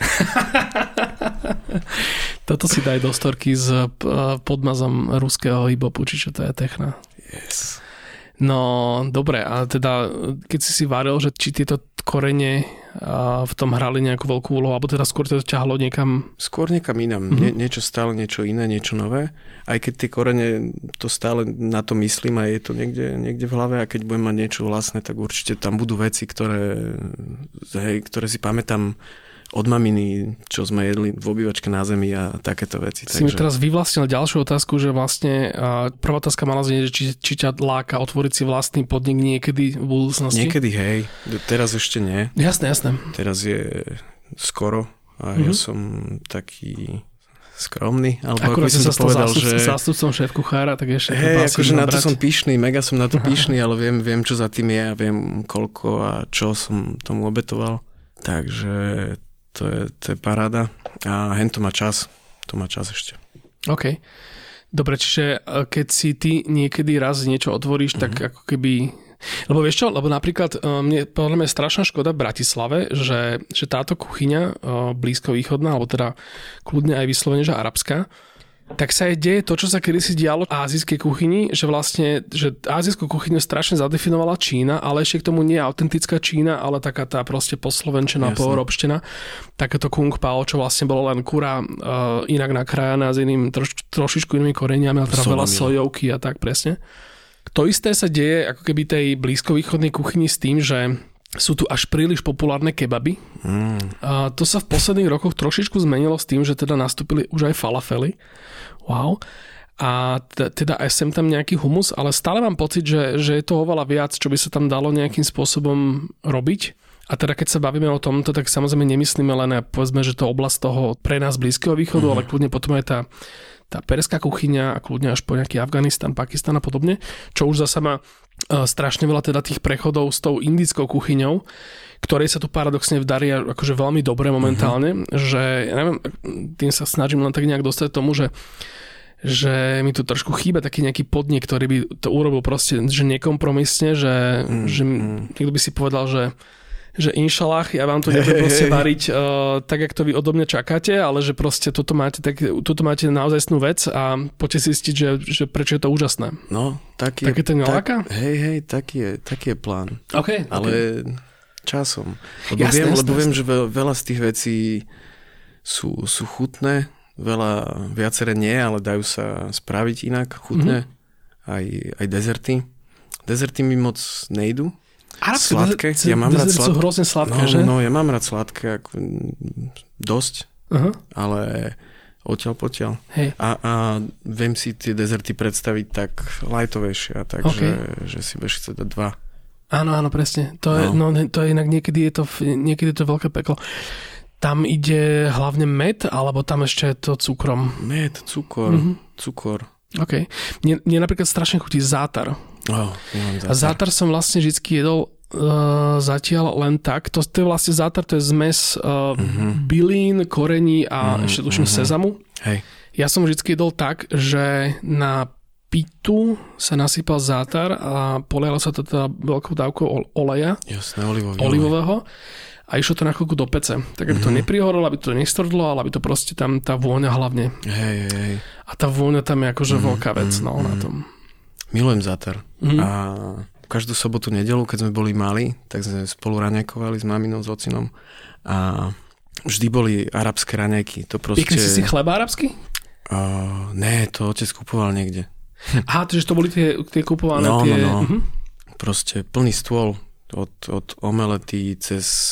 Toto si daj do storky s podmazom ruského hip-hopu, či čo to je techna. Yes. No, dobre, a teda, keď si si varil, že či tieto korene a v tom hrali nejakú veľkú úlohu, alebo teda skôr to ťahalo niekam? Skôr niekam inam. Mm-hmm. Nie, niečo stále, niečo iné, niečo nové. Aj keď tie korene, to stále na to myslím a je to niekde, niekde v hlave a keď budem mať niečo vlastné, tak určite tam budú veci, ktoré, hej, ktoré si pamätám od maminy, čo sme jedli v obývačke na zemi a takéto veci. Si takže... mi teraz vyvlastnil ďalšiu otázku, že vlastne prvá otázka mala znieť, či, či ťa láka otvoriť si vlastný podnik niekedy v budúcnosti? Niekedy, hej. Teraz ešte nie. Jasné, jasné. Teraz je skoro a mm-hmm. ja som taký skromný, alebo akurát ako by som to povedal, zástup, že... zástupcom šéf-kuchára, tak ešte... Hej, akože na to som pyšný, mega som na to pyšný, ale viem, viem, čo za tým je a viem, koľko a čo som tomu obetoval. Takže... To je, to je paráda. A hen to má čas. To má čas ešte. OK. Dobre, čiže keď si ty niekedy raz niečo otvoríš, mm-hmm. tak ako keby... Lebo vieš čo? Lebo napríklad mne, podľa mňa je strašná škoda v Bratislave, že, že táto kuchyňa blízkovýchodná, alebo teda kľudne aj vyslovene, že arabská, tak sa aj deje to, čo sa kedysi dialo v ázijskej kuchyni, že vlastne, že ázijskú kuchyňu strašne zadefinovala Čína, ale ešte k tomu nie je autentická Čína, ale taká tá proste poslovenčená, poeurópštená. Takéto kung pao, čo vlastne bolo len kura uh, inak nakrájaná s iným, troš, trošičku inými koreniami, ale teda veľa sojovky a tak presne. To isté sa deje ako keby tej blízkovýchodnej kuchyni s tým, že sú tu až príliš populárne kebaby. Mm. A to sa v posledných rokoch trošičku zmenilo s tým, že teda nastúpili už aj falafely. Wow. A t- teda aj sem tam nejaký humus, ale stále mám pocit, že, že je to oveľa viac, čo by sa tam dalo nejakým spôsobom robiť. A teda keď sa bavíme o tomto, tak samozrejme nemyslíme len, povedzme, že to oblasť toho pre nás Blízkeho východu, mm. ale kľudne potom aj tá, tá perská kuchyňa a kľudne až po nejaký Afganistan, Pakistan a podobne, čo už zasa má strašne veľa teda tých prechodov s tou indickou kuchyňou, ktorej sa tu paradoxne vdarí akože veľmi dobre momentálne, uh-huh. že ja neviem, tým sa snažím len tak nejak dostať tomu, že že mi tu trošku chýba taký nejaký podnik, ktorý by to urobil proste, že nekompromisne, že, mm, že mm. niekto by si povedal, že že inšalách, ja vám to nebudem proste variť uh, tak, jak to vy odo mňa čakáte, ale že proste toto máte, tak, toto máte naozajstnú vec a poďte zistiť, že, že prečo je to úžasné. No, tak je. Také to neláka? Tak, hej, hej, taký je, taký je plán. Okay, ale okay. časom. Lebo jasné, viem, jasné, lebo jasné. viem, že veľa z tých vecí sú, sú chutné, veľa, viaceré nie, ale dajú sa spraviť inak, chutné. Mm-hmm. Aj, aj dezerty. Dezerty mi moc nejdu. Arabské sladké, dezerty, ja mám rád sladké. Sú hrozne sladké, no, že? No, ja mám rád sladké, ako, dosť, uh-huh. ale odtiaľ potiaľ. Hej. A, a viem si tie dezerty predstaviť tak lightovejšie, takže okay. že si budeš chcieť dať dva. Áno, áno, presne. To je, no. No, to je inak, niekedy je to, niekedy je to veľké peklo. Tam ide hlavne med, alebo tam ešte je to cukrom? Med, cukor, mm-hmm. cukor. OK. Mne, mne napríklad strašne chutí zátar. Oh, zátar. A zátar som vlastne vždycky jedol uh, zatiaľ len tak. To, to je vlastne zátar, to je zmes uh, mm-hmm. bylín, korení a mm-hmm. ešte tuším mm-hmm. sezamu. Hej. Ja som vždycky jedol tak, že na pitu sa nasypal zátar a polialo sa to teda veľkou dávkou oleja. Jasné, olivový olivového. A išlo to na chvíľku do pece. Tak aby mm-hmm. to neprihorelo, aby to nestvrdlo, ale aby to proste tam tá vôňa hlavne. Hej, hej, hej. A tá vôňa tam je akože mm-hmm. veľká vec, no, mm-hmm. na tom. Milujem zátar. Mm-hmm. A každú sobotu, nedelu, keď sme boli mali, tak sme spolu raňajkovali s maminou, s ocinom. A vždy boli arabské raňajky. To proste... Pekli si si chleba arabský? Uh, ne, to otec kupoval niekde. Aha, takže to boli tie, tie kupované no, tie... No, no, uh-huh. Proste plný stôl. Od, od omelety cez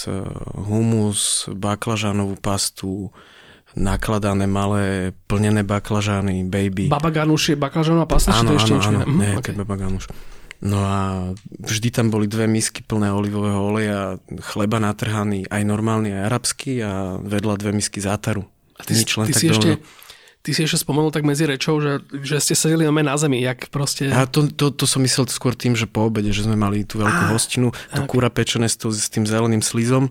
humus, baklažánovú pastu, nakladané malé plnené baklažány, baby. Baba ganúš je baklažánová pasta? Áno, to ešte áno, áno, mm, ne, okay. baba ganúš. No a vždy tam boli dve misky plné olivového oleja, chleba natrhaný, aj normálny, aj arabský a vedľa dve misky zátaru. A ty, Nič, len ty tak si ešte... Ty si ešte spomenul tak medzi rečou, že, že ste sedeli na zemi, jak proste... A to, to, to som myslel skôr tým, že po obede, že sme mali tú veľkú ah, hostinu, to okay. kúra pečené s, to, s tým zeleným slizom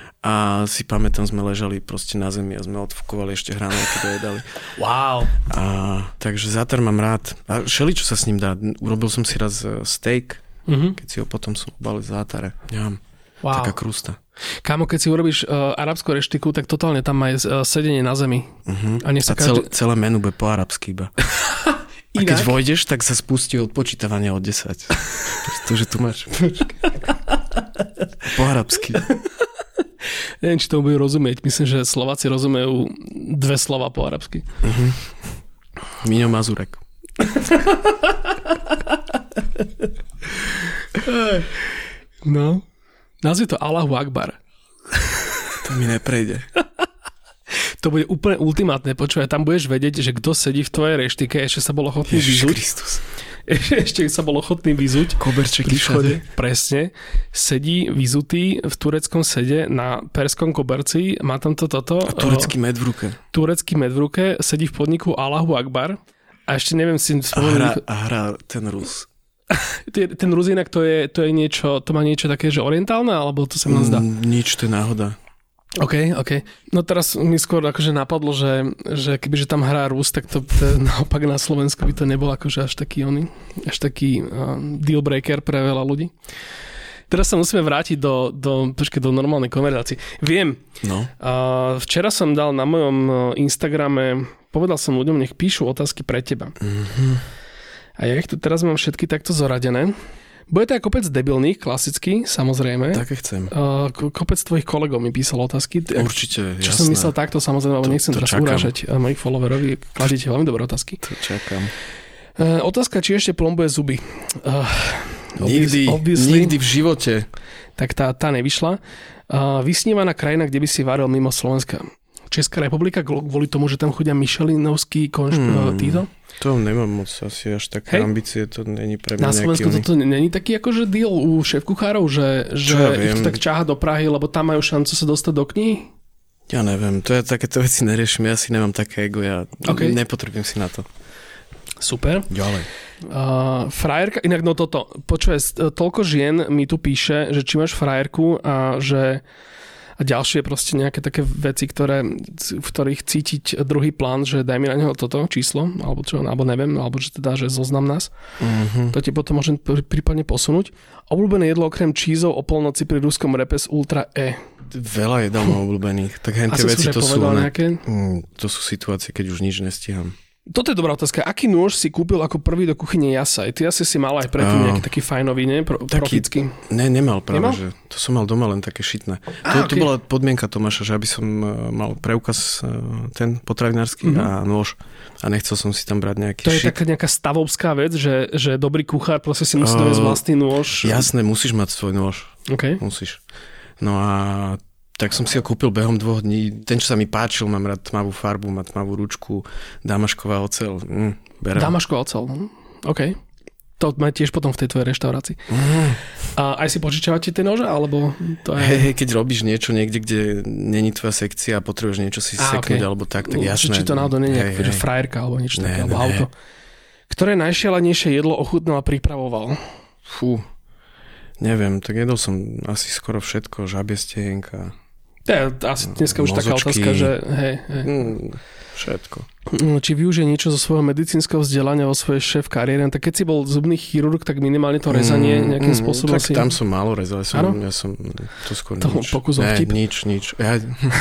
a si pamätám, sme ležali proste na zemi a sme odfúkovali ešte hranolky, dojedali. Wow. A, takže zátar mám rád. A šeli, čo sa s ním dá. Urobil som si raz steak, mm-hmm. keď si ho potom som obal v zátare. Ja, wow. Taká krústa. Kámo, keď si urobíš uh, arabskú reštiku, tak totálne tam má uh, sedenie na zemi. Uh-huh. A, a každý... cel, celé menu bude po arabsky iba. A keď vojdeš, tak sa spustí odpočítavanie od desať. To, že tu máš. Po arabsky. Neviem, či to bude rozumieť. Myslím, že Slováci rozumejú dve slova po arabsky. Uh-huh. Miňo Mazurek. No. Nazvi to Allahu Akbar. To mi neprejde. To bude úplne ultimátne. Počúvaj, tam budeš vedieť, že kto sedí v tvojej reštike, ešte sa bol ochotný vyzuť. Kristus. Ešte sa bol ochotný vyzuť. Koberčeky všade. Presne. Sedí vyzutý v tureckom sede na perskom koberci. Má tam to toto. A turecký med v ruke. Turecký med v ruke. Sedí v podniku Allahu Akbar. A ešte neviem si... A hrá, a hrá ten Rus. Ten Ruzinak, to je, to je niečo, to má niečo také, že orientálne, alebo to sa mi zdá? Mm, nič, to je náhoda. OK, OK. No teraz mi skôr akože napadlo, že, že kebyže tam hrá Rus, tak to, to naopak na Slovensku by to nebol akože až taký oný, až taký uh, deal breaker pre veľa ľudí. Teraz sa musíme vrátiť do, do, počkej, do normálnej konverzácie. Viem, no. uh, včera som dal na mojom Instagrame povedal som ľuďom, nech píšu otázky pre teba. Mm-hmm. A ja ich tu teraz mám všetky takto zoradené. Bude to aj kopec debilných, klasický, samozrejme. Také chcem. Uh, kopec tvojich kolegov mi písal otázky. Určite, Čo jasné. som myslel takto, samozrejme, ale nechcem to teraz čakám. urážať mojich followerovi. Kladíte veľmi dobré otázky. To čakám. Uh, otázka, či ešte plombuje zuby. Uh, nikdy, obviously, nikdy v živote. Tak tá, tá nevyšla. Uh, vysnívaná krajina, kde by si varil mimo Slovenska. Česká republika, kvôli tomu, že tam chodia Michelinovský konš... Hmm. títo? To nemám moc asi až také Hej. ambície, to není pre mňa Na nejaký... Slovensku toto není taký akože deal u šéf-kuchárov, že, že ja ich to tak ťaha do Prahy, lebo tam majú šancu sa dostať do knihy? Ja neviem, to ja takéto veci neriešim, ja si nemám také ego, ja okay. nepotrebujem si na to. Super. Ďalej. Uh, frajerka, inak no toto, počuaj, toľko žien mi tu píše, že či máš frajerku a že a ďalšie proste nejaké také veci, ktoré, v ktorých cítiť druhý plán, že daj mi na neho toto číslo, alebo čo, alebo neviem, alebo že teda, že zoznam nás. Mm-hmm. To ti potom môžem prípadne posunúť. Obľúbené jedlo okrem čízov o polnoci pri ruskom repe z Ultra E. Veľa jedál mám obľúbených. Tak hen tie veci to sú, ne, mm, to sú situácie, keď už nič nestíham. Toto je dobrá otázka. Aký nôž si kúpil ako prvý do kuchyne Jasaj? Ty asi si mal aj predtým uh, nejaký taký fajnový, ne? Pro, taký, profický. Ne, nemal práve, nemal? Že to som mal doma len také šitné. Ah, to, okay. to bola podmienka Tomáša, že aby som mal preukaz ten potravinársky uh-huh. a nôž a nechcel som si tam brať nejaký to šit. To je taká nejaká stavovská vec, že, že dobrý kuchár proste si musí uh, dovesť vlastný nôž. Jasné, musíš mať svoj nôž. Okay. Musíš. No a tak som si ho kúpil behom dvoch dní. Ten, čo sa mi páčil, mám rád tmavú farbu, má tmavú ručku, dámašková oceľ. Mm, dámašková oceľ, OK. To má tiež potom v tej tvojej reštaurácii. Mm. A aj si požičiavate tie nože, alebo to je... Hej, hej, keď robíš niečo niekde, kde není tvoja sekcia a potrebuješ niečo si a, seknúť, okay. alebo tak, tak jasné. Či to náhodou nie je nejaká frajerka, alebo niečo také, alebo auto. Ktoré najšialenejšie jedlo ochutnal a pripravoval? Fú, neviem, tak jedol som asi skoro všetko, žabie stehenka. Ja, asi dneska už mozočky, taká otázka, že hej, hej. Mm, všetko. Či využije niečo zo svojho medicínskeho vzdelania vo svojej šéf kariére, tak keď si bol zubný chirurg, tak minimálne to rezanie nejakým mm, spôsobom tak si... tam som málo rezal, ja som, ja som to skôr to nič. Pokus o vtip? Ne, nič, nič. Ja...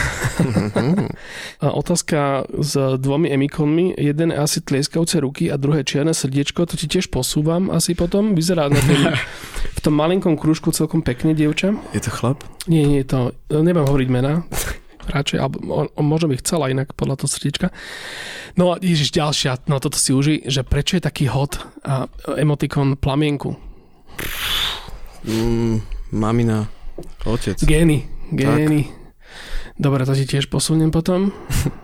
Otázka s dvomi emikonmi, jeden je asi tlieskavce ruky a druhé čierne srdiečko, to ti tiež posúvam asi potom, vyzerá na tom, v tom malinkom krúžku celkom pekne, dievča. Je to chlap? Nie, nie je to, nebudem hovoriť mená. Radšej, alebo on, on možno by chcela inak podľa toho srdiečka. No a ježiš, ďalšia, no toto si uži, že prečo je taký hot a emotikon plamienku? Mm, mamina, otec. Gény, gény. Tak. Dobre, to ti tiež posuniem potom.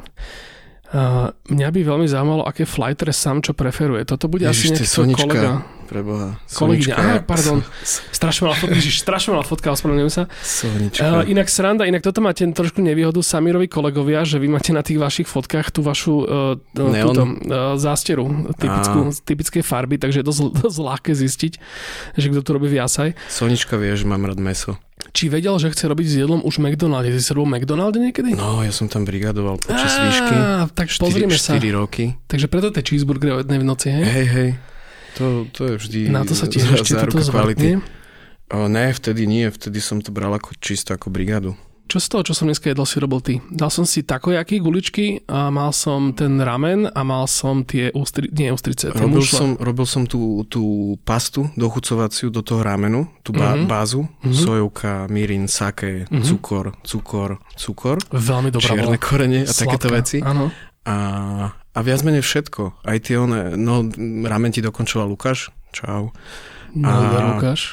Uh, mňa by veľmi zaujímalo, aké flighter sám čo preferuje. Toto bude Ježiš, asi nejaký kolega. Preboha. Kolegyňa, aha, pardon. Strašne malá fotka, Ježiš, strašne malá fotka, ospravedlňujem sa. Uh, inak sranda, inak toto máte trošku nevýhodu Samirovi kolegovia, že vy máte na tých vašich fotkách tú vašu uh, túto, uh, zásteru typickú, typickej farby, takže je dosť, dosť ľahké zistiť, že kto to robí v Jasaj. Sonička vie, že mám rád mäso. Či vedel, že chce robiť s jedlom už McDonald's? Ty si robil McDonald's niekedy? No, ja som tam brigadoval počas výšky. Tak pozrieme sa. štyri roky. Takže preto tie cheeseburgery o jednej v noci, hej? Hej, hej. To, to je vždy na to sa tiež ešte toto zvrtne? Ne, vtedy nie. Vtedy som to bral ako čisto ako brigádu. Čo z toho, čo som dneska jedol, si robil ty? Dal som si takojaky, guličky a mal som ten ramen a mal som tie ústri... Nie, ústrice. Robil som, robil som tú, tú pastu dochucovaciu do toho ramenu, tú bá, mm-hmm. bázu, mm-hmm. sojovka, mirin, sake, mm-hmm. cukor, cukor, cukor. Veľmi dobrá čierne bola. Korene a sladká, takéto veci. Áno. A, a viac menej všetko. Aj tie one, no ramen ti dokončoval Lukáš. Čau. No, a Lukáš.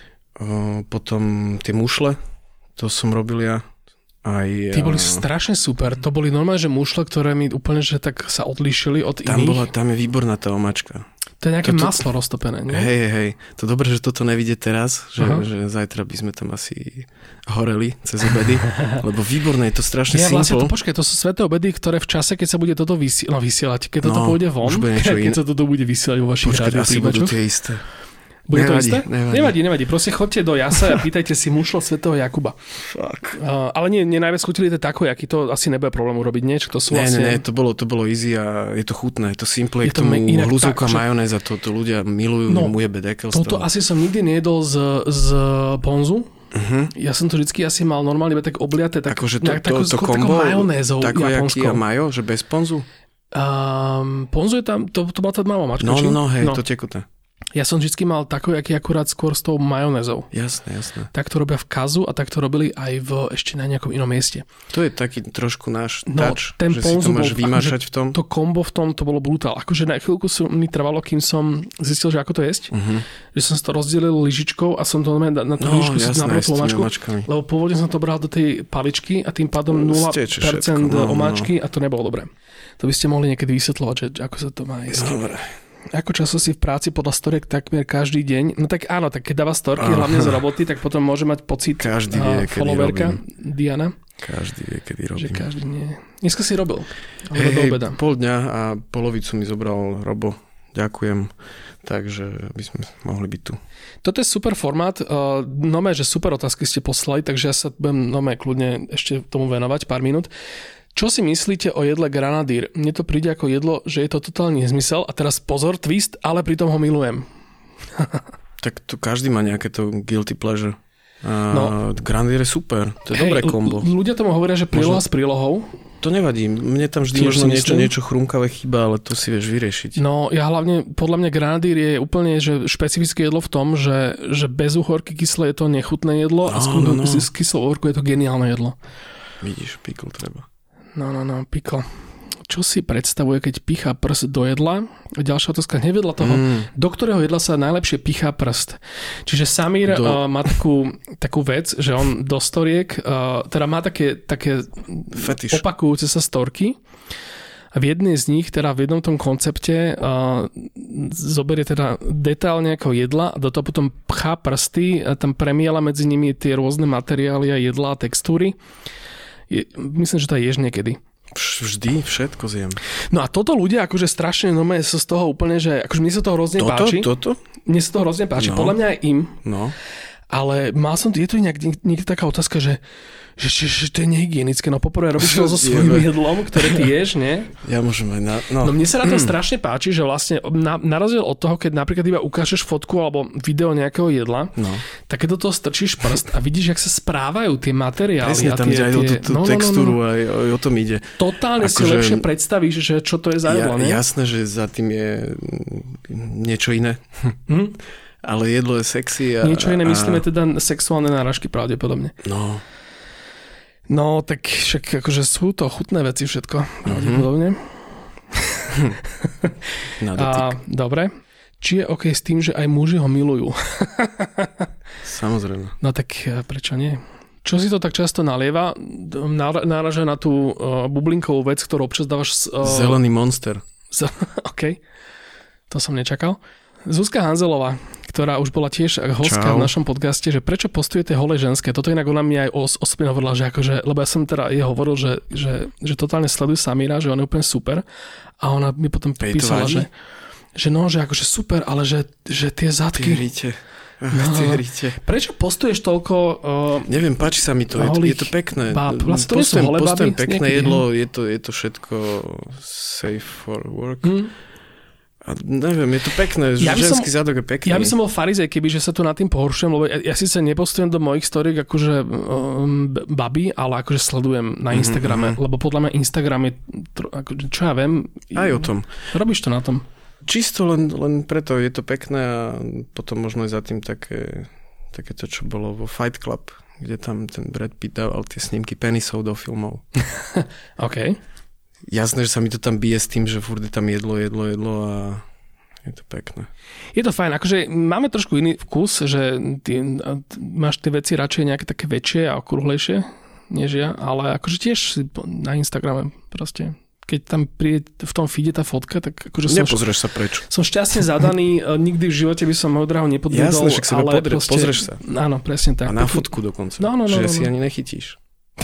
O, potom tie mušle. To som robil ja. Aj, Tí boli strašne super. To boli normálne, že mušle, ktoré mi úplne že tak sa odlíšili od tam iných. Bola, tam je výborná tá omáčka. To je nejaké toto, maslo roztopené, nie? Hej, hej. To dobre, že toto nevidie teraz, že, že zajtra by sme tam asi horeli cez obedy, lebo výborné, je to strašne ja, simple. Vlastne to, počkaj, to sú sveté obedy, ktoré v čase, keď sa bude toto vysi- no, vysielať, keď toto no, pôjde von, keď sa toto bude vysielať vo vašich rádiopríjimačoch. Počkaj, asi budú tie isté. Bude nevadí, to isté? Nevadí. nevadí, nevadí. Proste chodte do Jasa a pýtajte si mušlo svätého Jakuba. Fuck. Uh, ale nie, nie najviac chutili tie takojaky, to asi nebude problém urobiť, nie? To sú ne, vlastne... ne, ne, to bolo, to bolo easy a je to chutné, je to simple, je k tomu hluzovka, že... majonéza, to, to ľudia milujú, no, mu jebe dekel. Toto asi som nikdy nejedol z, z ponzu. Uh-huh. Ja som to vždycky asi mal normálne iba tak obliaté, tak, akože to, nejak, to, to, to takú, kombo, takou majonézou takojaky japonskou. a majo, že bez ponzu? Um, ponzuje tam, to, to bola tá malá mačka, No, či? no, no, hej, no. to tekuté. Ja som vždycky mal takojaký akurát skôr s tou majonézou. Jasné, jasné. Tak to robia v Kazu a tak to robili aj v, ešte na nejakom inom mieste. To je taký trošku náš No, touch, ten že si to máš bol, vymášať akože v tom. To kombo v tom, to bolo brutál. Akože na chvíľku som, mi trvalo, kým som zistil, že ako to jesť. Uh-huh. Že som si to rozdelil lyžičkou a som to na, na tú No, lyžičku si jasné, nabral s tými omáčku. omáčkami. Lebo pôvodne som to bral do tej paličky a tým pádom nula percent všetko, no, omáčky a to nebolo dobré. To by ste mohli niekedy vysvetľovať, že ako sa to má jesť. Dobre. Ako často si v práci podľa storiek takmer každý deň? No tak áno, tak keď dáva storky, Aha. hlavne z roboty, tak potom môže mať pocit každý vie, kedy followerka robím. Diana. Každý vie, kedy robím. Že každý nie. Dneska si robil. Hej, hej, pol dňa a polovicu mi zobral Robo. Ďakujem. Takže by sme mohli byť tu. Toto je super formát. Nome, že super otázky ste poslali, takže ja sa budem nome kľudne ešte tomu venovať pár minút. Čo si myslíte o jedle granadír? Mne to príde ako jedlo, že je to totálny nezmysel a teraz pozor, twist, ale pritom ho milujem. Tak to každý má nejaké to guilty pleasure. A no. Granadír je super, to je Hej, dobré kombo. L- ľudia tomu hovoria, že príloha možno... s prílohou. To nevadí, mne tam vždy možno niečo, niečo chrumkavé chýba, ale to si vieš vyriešiť. No ja hlavne, podľa mňa granadír je úplne že špecifické jedlo v tom, že, že bez uhorky kyslé je to nechutné jedlo no, a s, no, no. s kyslou uhorkou je to geniálne jedlo. Vidíš, pikl treba. No, no, no, pikl. Čo si predstavuje, keď pichá prst do jedla? Ďalšia otázka, nevedľa toho, mm. do ktorého jedla sa najlepšie pichá prst. Čiže Samír do... uh, má takú, takú vec, že on do storiek, uh, teda má také, také opakujúce sa storky a v jednej z nich, teda v jednom tom koncepte uh, zoberie teda detailne ako jedla a do toho potom pchá prsty a tam premiela medzi nimi tie rôzne materiály a jedlá a textúry. Je, myslím, že to ješ niekedy. Vždy všetko zjem. No a toto ľudia akože strašne nome sú z toho úplne, že akože mne sa to hrozne toto, páči. Toto? Mne sa to hrozne páči. No. Podľa mňa aj im. No. Ale mal som, je tu nejak, niekde taká otázka, že Že, že, že to je nehygienické. No poprvé robíš to so svojím jedlom, ktoré ty ješ, nie? Ja môžem aj na... No. no mne sa na tom strašne páči, že vlastne na, na rozdiel od toho, keď napríklad iba ukážeš fotku alebo video nejakého jedla, no. tak keď do toho strčíš prst a vidíš, jak sa správajú tie materiály. Presne, a tam tie, ide aj o tú, tú no, textúru, no, no, no. Aj, aj o tom ide. Totálne ako si že, lepšie predstavíš, že čo to je za jedlo, ja, nie? Jasné, že za tým je niečo iné. Hm? Ale jedlo je sexy. A, niečo iné a... myslíme teda sexuálne náražky pravdepodobne. No. No, tak však akože sú to chutné veci všetko, pravdepodobne. Na a, dobre. Či je OK s tým, že aj muži ho milujú? Samozrejme. No tak prečo nie? Čo si to tak často nalieva? Náraža na tú uh, bublinkovú vec, ktorú občas dávaš... Uh, Zelený monster. Z... OK. To som nečakal. Zuzka Hanzelová, ktorá už bola tiež hostka v našom podcaste, že prečo postujete holé ženské. Toto inak ona mi aj os- osobne hovorila, že akože, lebo ja som teda jej hovoril, že, že, že totálne sleduj Samíra, že on je úplne super. A ona mi potom písala, že, že no, že akože super, ale že, že tie zadky... Ty no, prečo postuješ toľko... Uh, Neviem, páči sa mi to, je to, je to pekné. Báb. Vlastne postujem, holé postujem baby, pekné jedlo, je to, je to všetko safe for work. Hmm. A neviem, je to pekné, ja ženský som, zadok je pekný. Ja by som bol farizej, keby že sa tu nad tým pohoršujem, lebo ja, ja síce nepostujem do mojich storiek akože um, baby, ale akože sledujem na Instagrame, mm-hmm. lebo podľa mňa Instagram je, ako, čo ja viem... Aj o tom. Robíš to na tom. Čisto len, len preto je to pekné a potom možno aj za tým také, také to, čo bolo vo Fight Club, kde tam ten Brad Pitt dával tie snímky penisov do filmov. OK. Jasné, že sa mi to tam bije s tým, že furt je tam jedlo, jedlo, jedlo a je to pekné. Je to fajn, akože máme trošku iný vkus, že ty máš tie veci radšej nejaké také väčšie a okrúhlejšie, než ja, ale akože tiež na Instagrame proste, keď tam príde v tom feede tá fotka, tak akože som... Nepozrieš sa preč. Som šťastne zadaný, nikdy v živote by som môj draho nepodvedol. Jasné, že k sebe ale podre, proste, pozrieš sa. Áno, presne tak. A na fotku dokonca, no, no, no, že no, no. si ani nechytíš.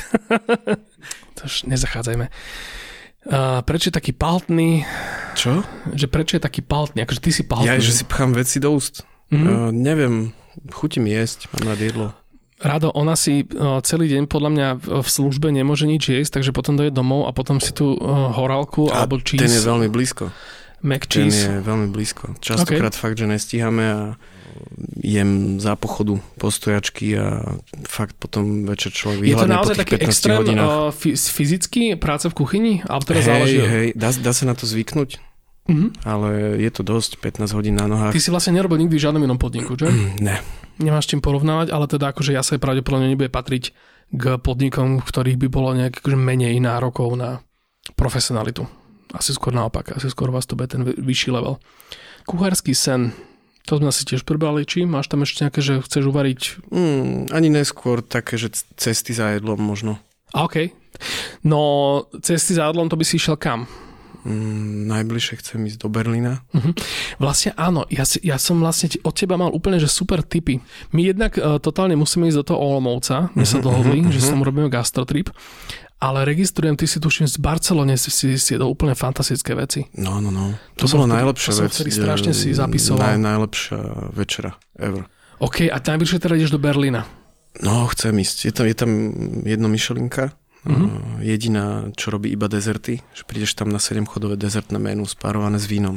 To už nezachádzajme. Uh, prečo je taký paltný? Čo? Že prečo je taký paltný? Akože ty si paltný. Ja, že si pchám veci do úst. Mm-hmm. Uh, neviem, chutím jesť, mám rád jedlo. Rado, ona si uh, celý deň podľa mňa v službe nemôže nič jesť, takže potom dojde domov a potom si tú uh, horálku a alebo cheese. ten je veľmi blízko. Mac cheese. Ten je veľmi blízko. Častokrát okay. fakt, že nestíhame a jem za pochodu postojačky a fakt potom večer človek vyhľadne po tých hodinách. Je to naozaj taký extrém uh, fyzicky práce v kuchyni? Ale teraz hej, záleží. Hej, dá, dá sa na to zvyknúť, mm-hmm. ale je to dosť, pätnásť hodín na nohách. Ty si vlastne nerobil nikdy v žiadnom inom podniku, že? Ne. Nemáš čím porovnávať, ale teda akože ja sa pravdepodobne nebude patriť k podnikom, v ktorých by bolo nejak akože menej nárokov na profesionalitu. Asi skôr naopak, asi skôr vás to bude ten vyšší level. Kuchársky sen, to sme asi tiež prebrali, či máš tam ešte nejaké, že chceš uvariť? Mm, ani neskôr také, že cesty za jedlom možno. A okej. Okay. No cesty za jedlom, to by si išiel kam? Mm, najbližšie chcem ísť do Berlína. Uh-huh. Vlastne áno, ja, si, ja som vlastne od teba mal úplne že super tipy. My jednak uh, totálne musíme ísť do toho Olomouca, my uh-huh, sa dohodli, uh-huh, že uh-huh. sa tam robíme gastrotrip, ale registrujem, ty si tuším z Barcelone si si jedol úplne fantastické veci. No, no, no. To, to bolo najlepšia vec. To som strašne si zapisoval. Naj, najlepšia večera ever. OK, a najbližšie teda ideš do Berlína. No, chcem ísť. Je tam, je tam jedno Michelinka. Mm-hmm. Jediná, čo robí iba dezerty, že prídeš tam na sedemchodové dezertné menu spárované s vínom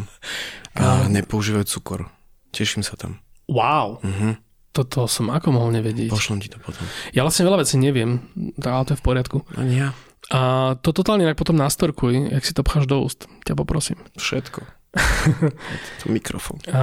a nepoužívajú cukor. Teším sa tam. Wow. Mm-hmm. Toto som ako mohol nevedieť. Pošlom ti to potom. Ja vlastne veľa vecí neviem, ale to je v poriadku. Ani ja. A to totálne inak potom nastorkuj, jak si to pcháš do úst. Ťa poprosím. Všetko. To mikrofón. A,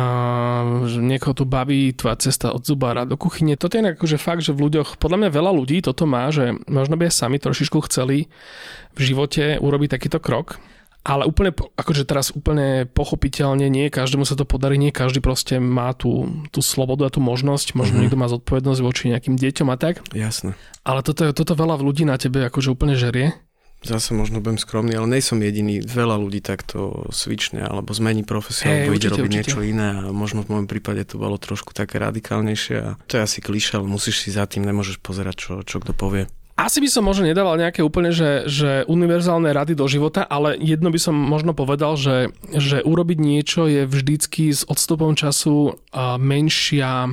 že niekoho tu baví tvoja cesta od zubára do kuchyne. Toto je inak akože fakt, že v ľuďoch, podľa mňa veľa ľudí toto má, že možno by aj sami trošičku chceli v živote urobiť takýto krok, ale úplne, akože teraz úplne pochopiteľne nie každému sa to podarí, nie každý proste má tú, tú slobodu a tú možnosť, možno mm-hmm. niekto má zodpovednosť voči nejakým deťom a tak. Jasné. Ale toto, toto veľa ľudí na tebe akože úplne žerie. Zase možno budem skromný, ale nejsom jediný. Veľa ľudí takto svične alebo zmení profesiu, hey, alebo ide robiť určite. Niečo iné a možno v môjom prípade to bolo trošku také radikálnejšie a to je asi klišé, ale musíš si za tým, nemôžeš pozerať, čo, čo kto povie. Asi by som možno nedával nejaké úplne, že, že univerzálne rady do života, ale jedno by som možno povedal, že, že urobiť niečo je vždycky s odstupom času menšia...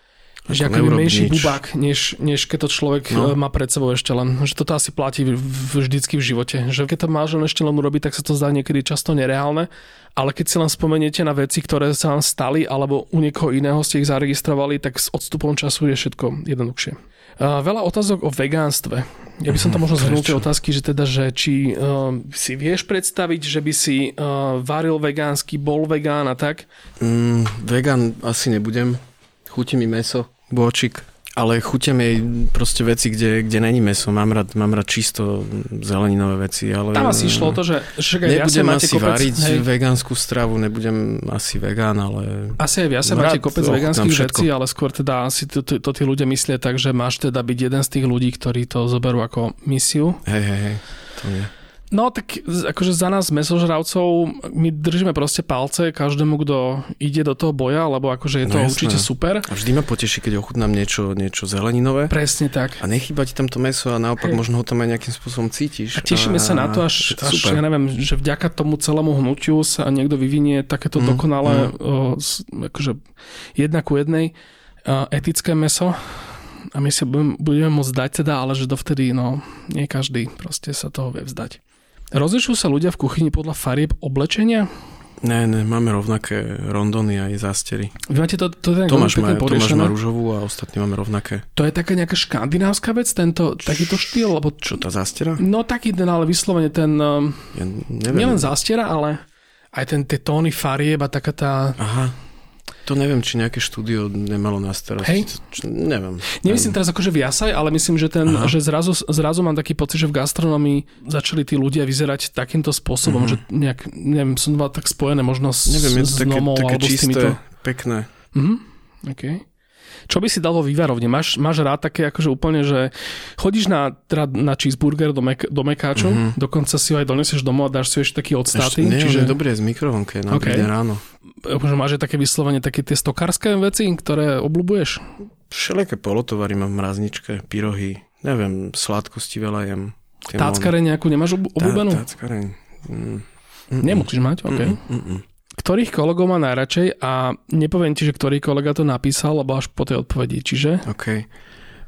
Že ako menší bubák, než, než keď to človek no. má pred sebou ešte len. Že toto asi platí vždycky v živote. Že keď to máš len ešte len urobiť, tak sa to zdá niekedy často nereálne. Ale keď si len spomeniete na veci, ktoré sa vám stali, alebo u niekoho iného ste ich zaregistrovali, tak s odstupom času je všetko jednoduchšie. Uh, veľa otázok o vegánstve. Ja by som tam možno zhrnul tie otázky, že teda, že či uh, si vieš predstaviť, že by si uh, varil vegánsky, bol vegán a tak? Mm, vegán asi nebudem. Chutí mi mäso. Bôčik, ale chutia mi proste veci, kde, kde není mäso. Mám rád, mám rád čisto zeleninové veci. Ale tam asi išlo to, že... že nebudem ja asi kopec, variť hej. vegánsku stravu, nebudem asi vegán, ale... Asi aj vy asi máte kopec vegánskych vecí, ale skôr teda asi to, to, to tí ľudia myslia tak, že máš teda byť jeden z tých ľudí, ktorí to zoberú ako misiu. Hej, hej, hej, to je... No tak akože za nás mäsožravcov my držíme proste palce každému, kto ide do toho boja, lebo akože je to no, určite super. A vždy ma poteší, keď ochutnám niečo, niečo zeleninové. Presne tak. A nechýba ti tam to mäso a naopak hey. možno ho tam aj nejakým spôsobom cítiš. A tešíme a, sa na to, až, až ja neviem, že vďaka tomu celému hnutiu sa niekto vyvinie takéto mm, dokonalé mm. O, akože jedna ku jednej o, etické mäso. A my sa budeme, budeme môcť dať teda, ale že dovtedy, no, nie každý proste sa toho vie vzdať. Rozlišujú sa ľudia v kuchyni podľa farieb oblečenia? Ne, ne, máme rovnaké rondony aj zástery. Vy máte to, to je Tomáš má, Tomáš má rúžovú a ostatní máme rovnaké. To je taká nejaká škandinávska vec, tento, takýto štýl? Lebo... Čo, tá zástera? No taký ten, ale vyslovene ten, ja neviem. Nielen zástera, ale aj ten, tie tóny farieb a taká tá... Aha. To neviem, či nejaké štúdio nemalo na starosti. Hej. Č- neviem. Nemyslím teraz akože v Jasaj, ale myslím, že, ten, že zrazu, zrazu mám taký pocit, že v gastronomii začali tí ľudia vyzerať takýmto spôsobom, mm-hmm. že nejak, neviem, som mal tak spojené možno s, neviem, s také, nomou také alebo čisté, s týmito. Pekné. Mhm, okej. Okay. Čo by si dal vo vývarovne? Máš, máš rád také akože úplne, že chodíš na, teda na cheeseburger do, mek, do mekáču, mm-hmm. dokonca si ho aj donesieš domov a dáš si ešte taký odstáty. Ešte, nie, čiže... je dobré z mikrovlnke na okay. ráno. Akože máš také vyslovene také tie stokárske veci, ktoré obľúbuješ? Všelijaké polotovary mám v mrazničke, pyrohy, neviem, sladkosti veľa jem. Táckareň nejakú nemáš obľúbenú? Tá, táckareň. Mm. Nemusíš mať? OK. Mm, mm, mm. Ktorých kolegov má najradšej a nepoviem ti, že ktorý kolega to napísal, lebo až po tej odpovedi, čiže? OK.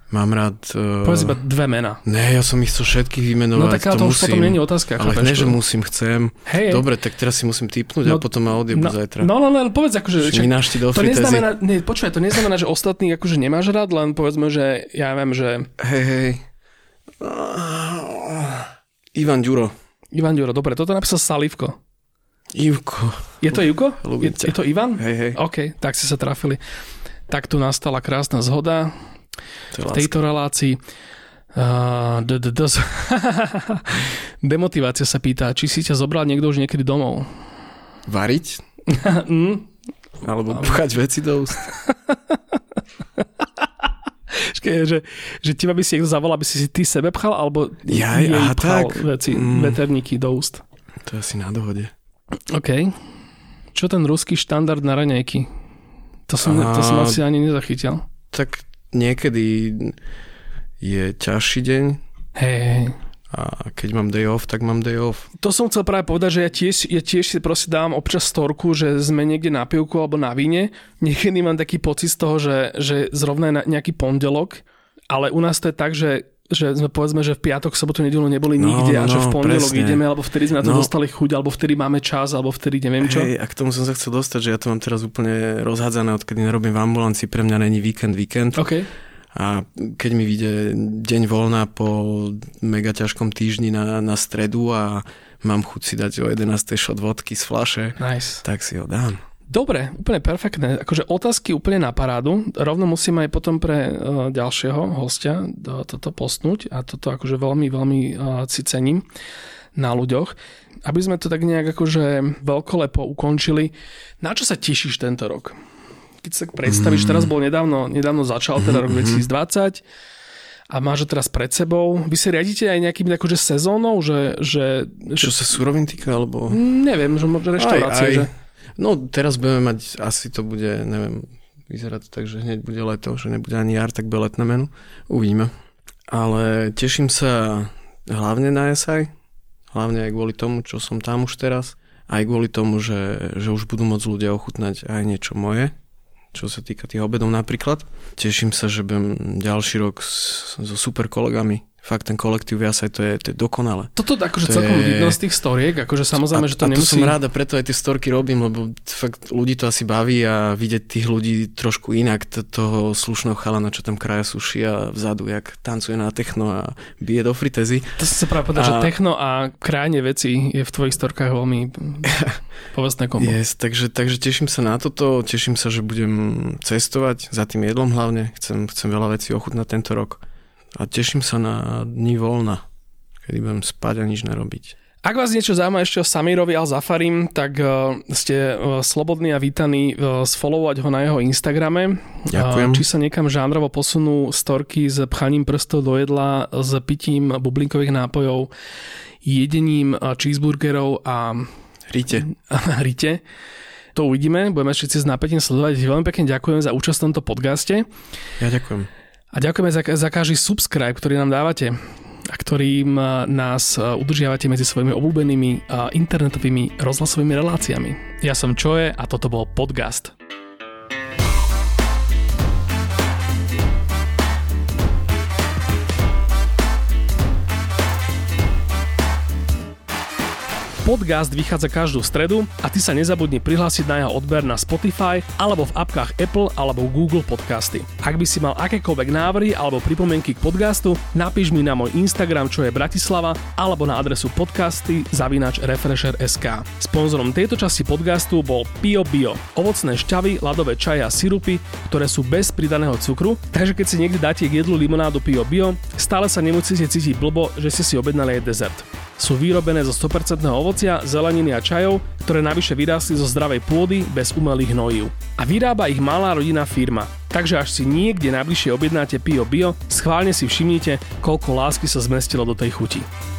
Mám rád... Uh... Povedz iba dve mená. Ne, ja som ich chcel všetkých vymenovať. No tak ale to, to už potom nie je otázka. Ale ne, že musím, chcem. Hej, Dobre, tak teraz si musím tipnúť no, a potom ma odjebu no, zajtra. No, no, no, povedz akože... Čiže mi nášti do to fritézy. neznamená, nie, počúvaj, to neznamená, že ostatní akože nemáš rád, len povedzme, že ja viem, že... Hej, hej. Uh, Ivan Ďuro. Ivan Ďuro, dobre, toto napísal Salivko. Ivko. Je to Ivko? Je, je to Ivan? Hej, hej. OK, tak si sa trafili. Tak tu nastala krásna zhoda v tejto relácii. Uh, d- d- d- Demotivácia sa pýta, či si ťa zobral niekto už niekedy domov? Variť? mm? Alebo pchať veci do úst? že, že teba by si niekto zavolal, aby si si ty sebe pchal, alebo ja, jej aha, pchal tak. veci, mm. veterníky do úst? To je asi na dohode. OK. Čo ten ruský štandard na raňajky? To som, a... to som asi ani nezachytil. Tak niekedy je ťažší deň. Hej, hej. A keď mám day off, tak mám day off. To som chcel práve povedať, že ja tiež, ja tiež si proste dávam občas storku, že sme niekde na pivku alebo na víne. Niekedy mám taký pocit z toho, že, že zrovna je nejaký pondelok, ale u nás to je tak, že že sme povedzme, že v piatok, sobotu, nedeľu neboli nikde no, no, a že v pondelok presne. ideme, alebo vtedy sme na to no. dostali chuť, alebo vtedy máme čas, alebo vtedy neviem čo. Hej, a k tomu som sa chcel dostať, že ja to mám teraz úplne rozhádzané, odkedy nerobím v ambulancii, pre mňa není víkend, víkend. Okay. A keď mi vyjde deň voľna po mega ťažkom týždni na, na stredu a mám chuť si dať o jedenástej shot vodky z fľaše, nice. Tak si ho dám. Dobre, úplne perfektné. Akože otázky úplne na parádu. Rovno musím aj potom pre uh, ďalšieho hostia do, toto postnúť a toto akože veľmi, veľmi uh, si cením na ľuďoch. Aby sme to tak nejak akože veľkolepo ukončili. Na čo sa tešíš tento rok? Keď sa predstavíš, mm. teraz bol nedávno, nedávno začal teda rok dvetisícdvadsať a máš ho teraz pred sebou. Vy si riadite aj nejakým akože sezónou, že... že čo sa surovín týka, alebo... Neviem, že možno reštaurácie, že... No teraz budeme mať, asi to bude, neviem, vyzerá to tak, že hneď bude leto, že nebude ani jar, tak bude letné menu. Uvidíme. Ale teším sa hlavne na es aj, hlavne aj kvôli tomu, čo som tam už teraz, aj kvôli tomu, že, že už budú môcť ľudia ochutnať aj niečo moje, čo sa týka tých obedov napríklad. Teším sa, že budem ďalší rok s, so super kolegami. Fakt ten kolektív Jasaj, to je, to je dokonale. Toto akože to celkom je... vidno z tých storiek, akože samozrejme, a, že to a nemusí... A to som rád a preto aj tie storky robím, lebo fakt ľudí to asi baví a vidieť tých ľudí trošku inak, toho slušného chalana, čo tam kraja suši a vzadu, jak tancuje na techno a bije do fritézy. To som sa práve povedal, a... že techno a krajanie veci je v tvojich storkách veľmi povestné kombo. Yes, takže, takže teším sa na toto, teším sa, že budem cestovať za tým jedlom hlavne, chcem, chcem veľa vecí ochutnať tento rok. A teším sa na dni voľna, kedy budem spať a nič nerobiť. Ak vás niečo zaujíma ešte o Samirovi Al-Zafarim, tak uh, ste uh, slobodní a vítaní uh, sfollowovať ho na jeho Instagrame. Ďakujem. Uh, či sa niekam žánrovo posunú storky s pchaním prstov do jedla, s pitím bublinkových nápojov, jedením uh, cheeseburgerov a rite. A rite. To uvidíme, budeme všetci s napätím sledovať. Veľmi pekne ďakujem za účasť v tomto podcaste. Ja ďakujem. A ďakujeme za, za každý subscribe, ktorý nám dávate a ktorým nás udržiavate medzi svojimi obľúbenými internetovými rozhlasovými reláciami. Ja som Čoje a toto bol Podcast. Podcast vychádza každú stredu a ty sa nezabudni prihlásiť na jeho odber na Spotify alebo v apkách Apple alebo Google Podcasty. Ak by si mal akékoľvek návrhy alebo pripomienky k podcastu, napíš mi na môj Instagram, čo je Bratislava, alebo na adresu podcasty zavináč refresher bodka es ká. Sponzorom tejto časti podcastu bol Pio Bio. Ovocné šťavy, ľadové čaje a sirupy, ktoré sú bez pridaného cukru, takže keď si niekde dáte k jedlu limonádu Pio Bio, stále sa nemusíte cítiť blbo, že ste si objednali aj dezert. Sú vyrobené zo sto percent ovocia, zeleniny a čajov, ktoré navyše vyrástli zo zdravej pôdy bez umelých hnojív. A vyrába ich malá rodinná firma. Takže až si niekde najbližšie objednáte Pio Bio, schválne si všimnite, koľko lásky sa zmestilo do tej chuti.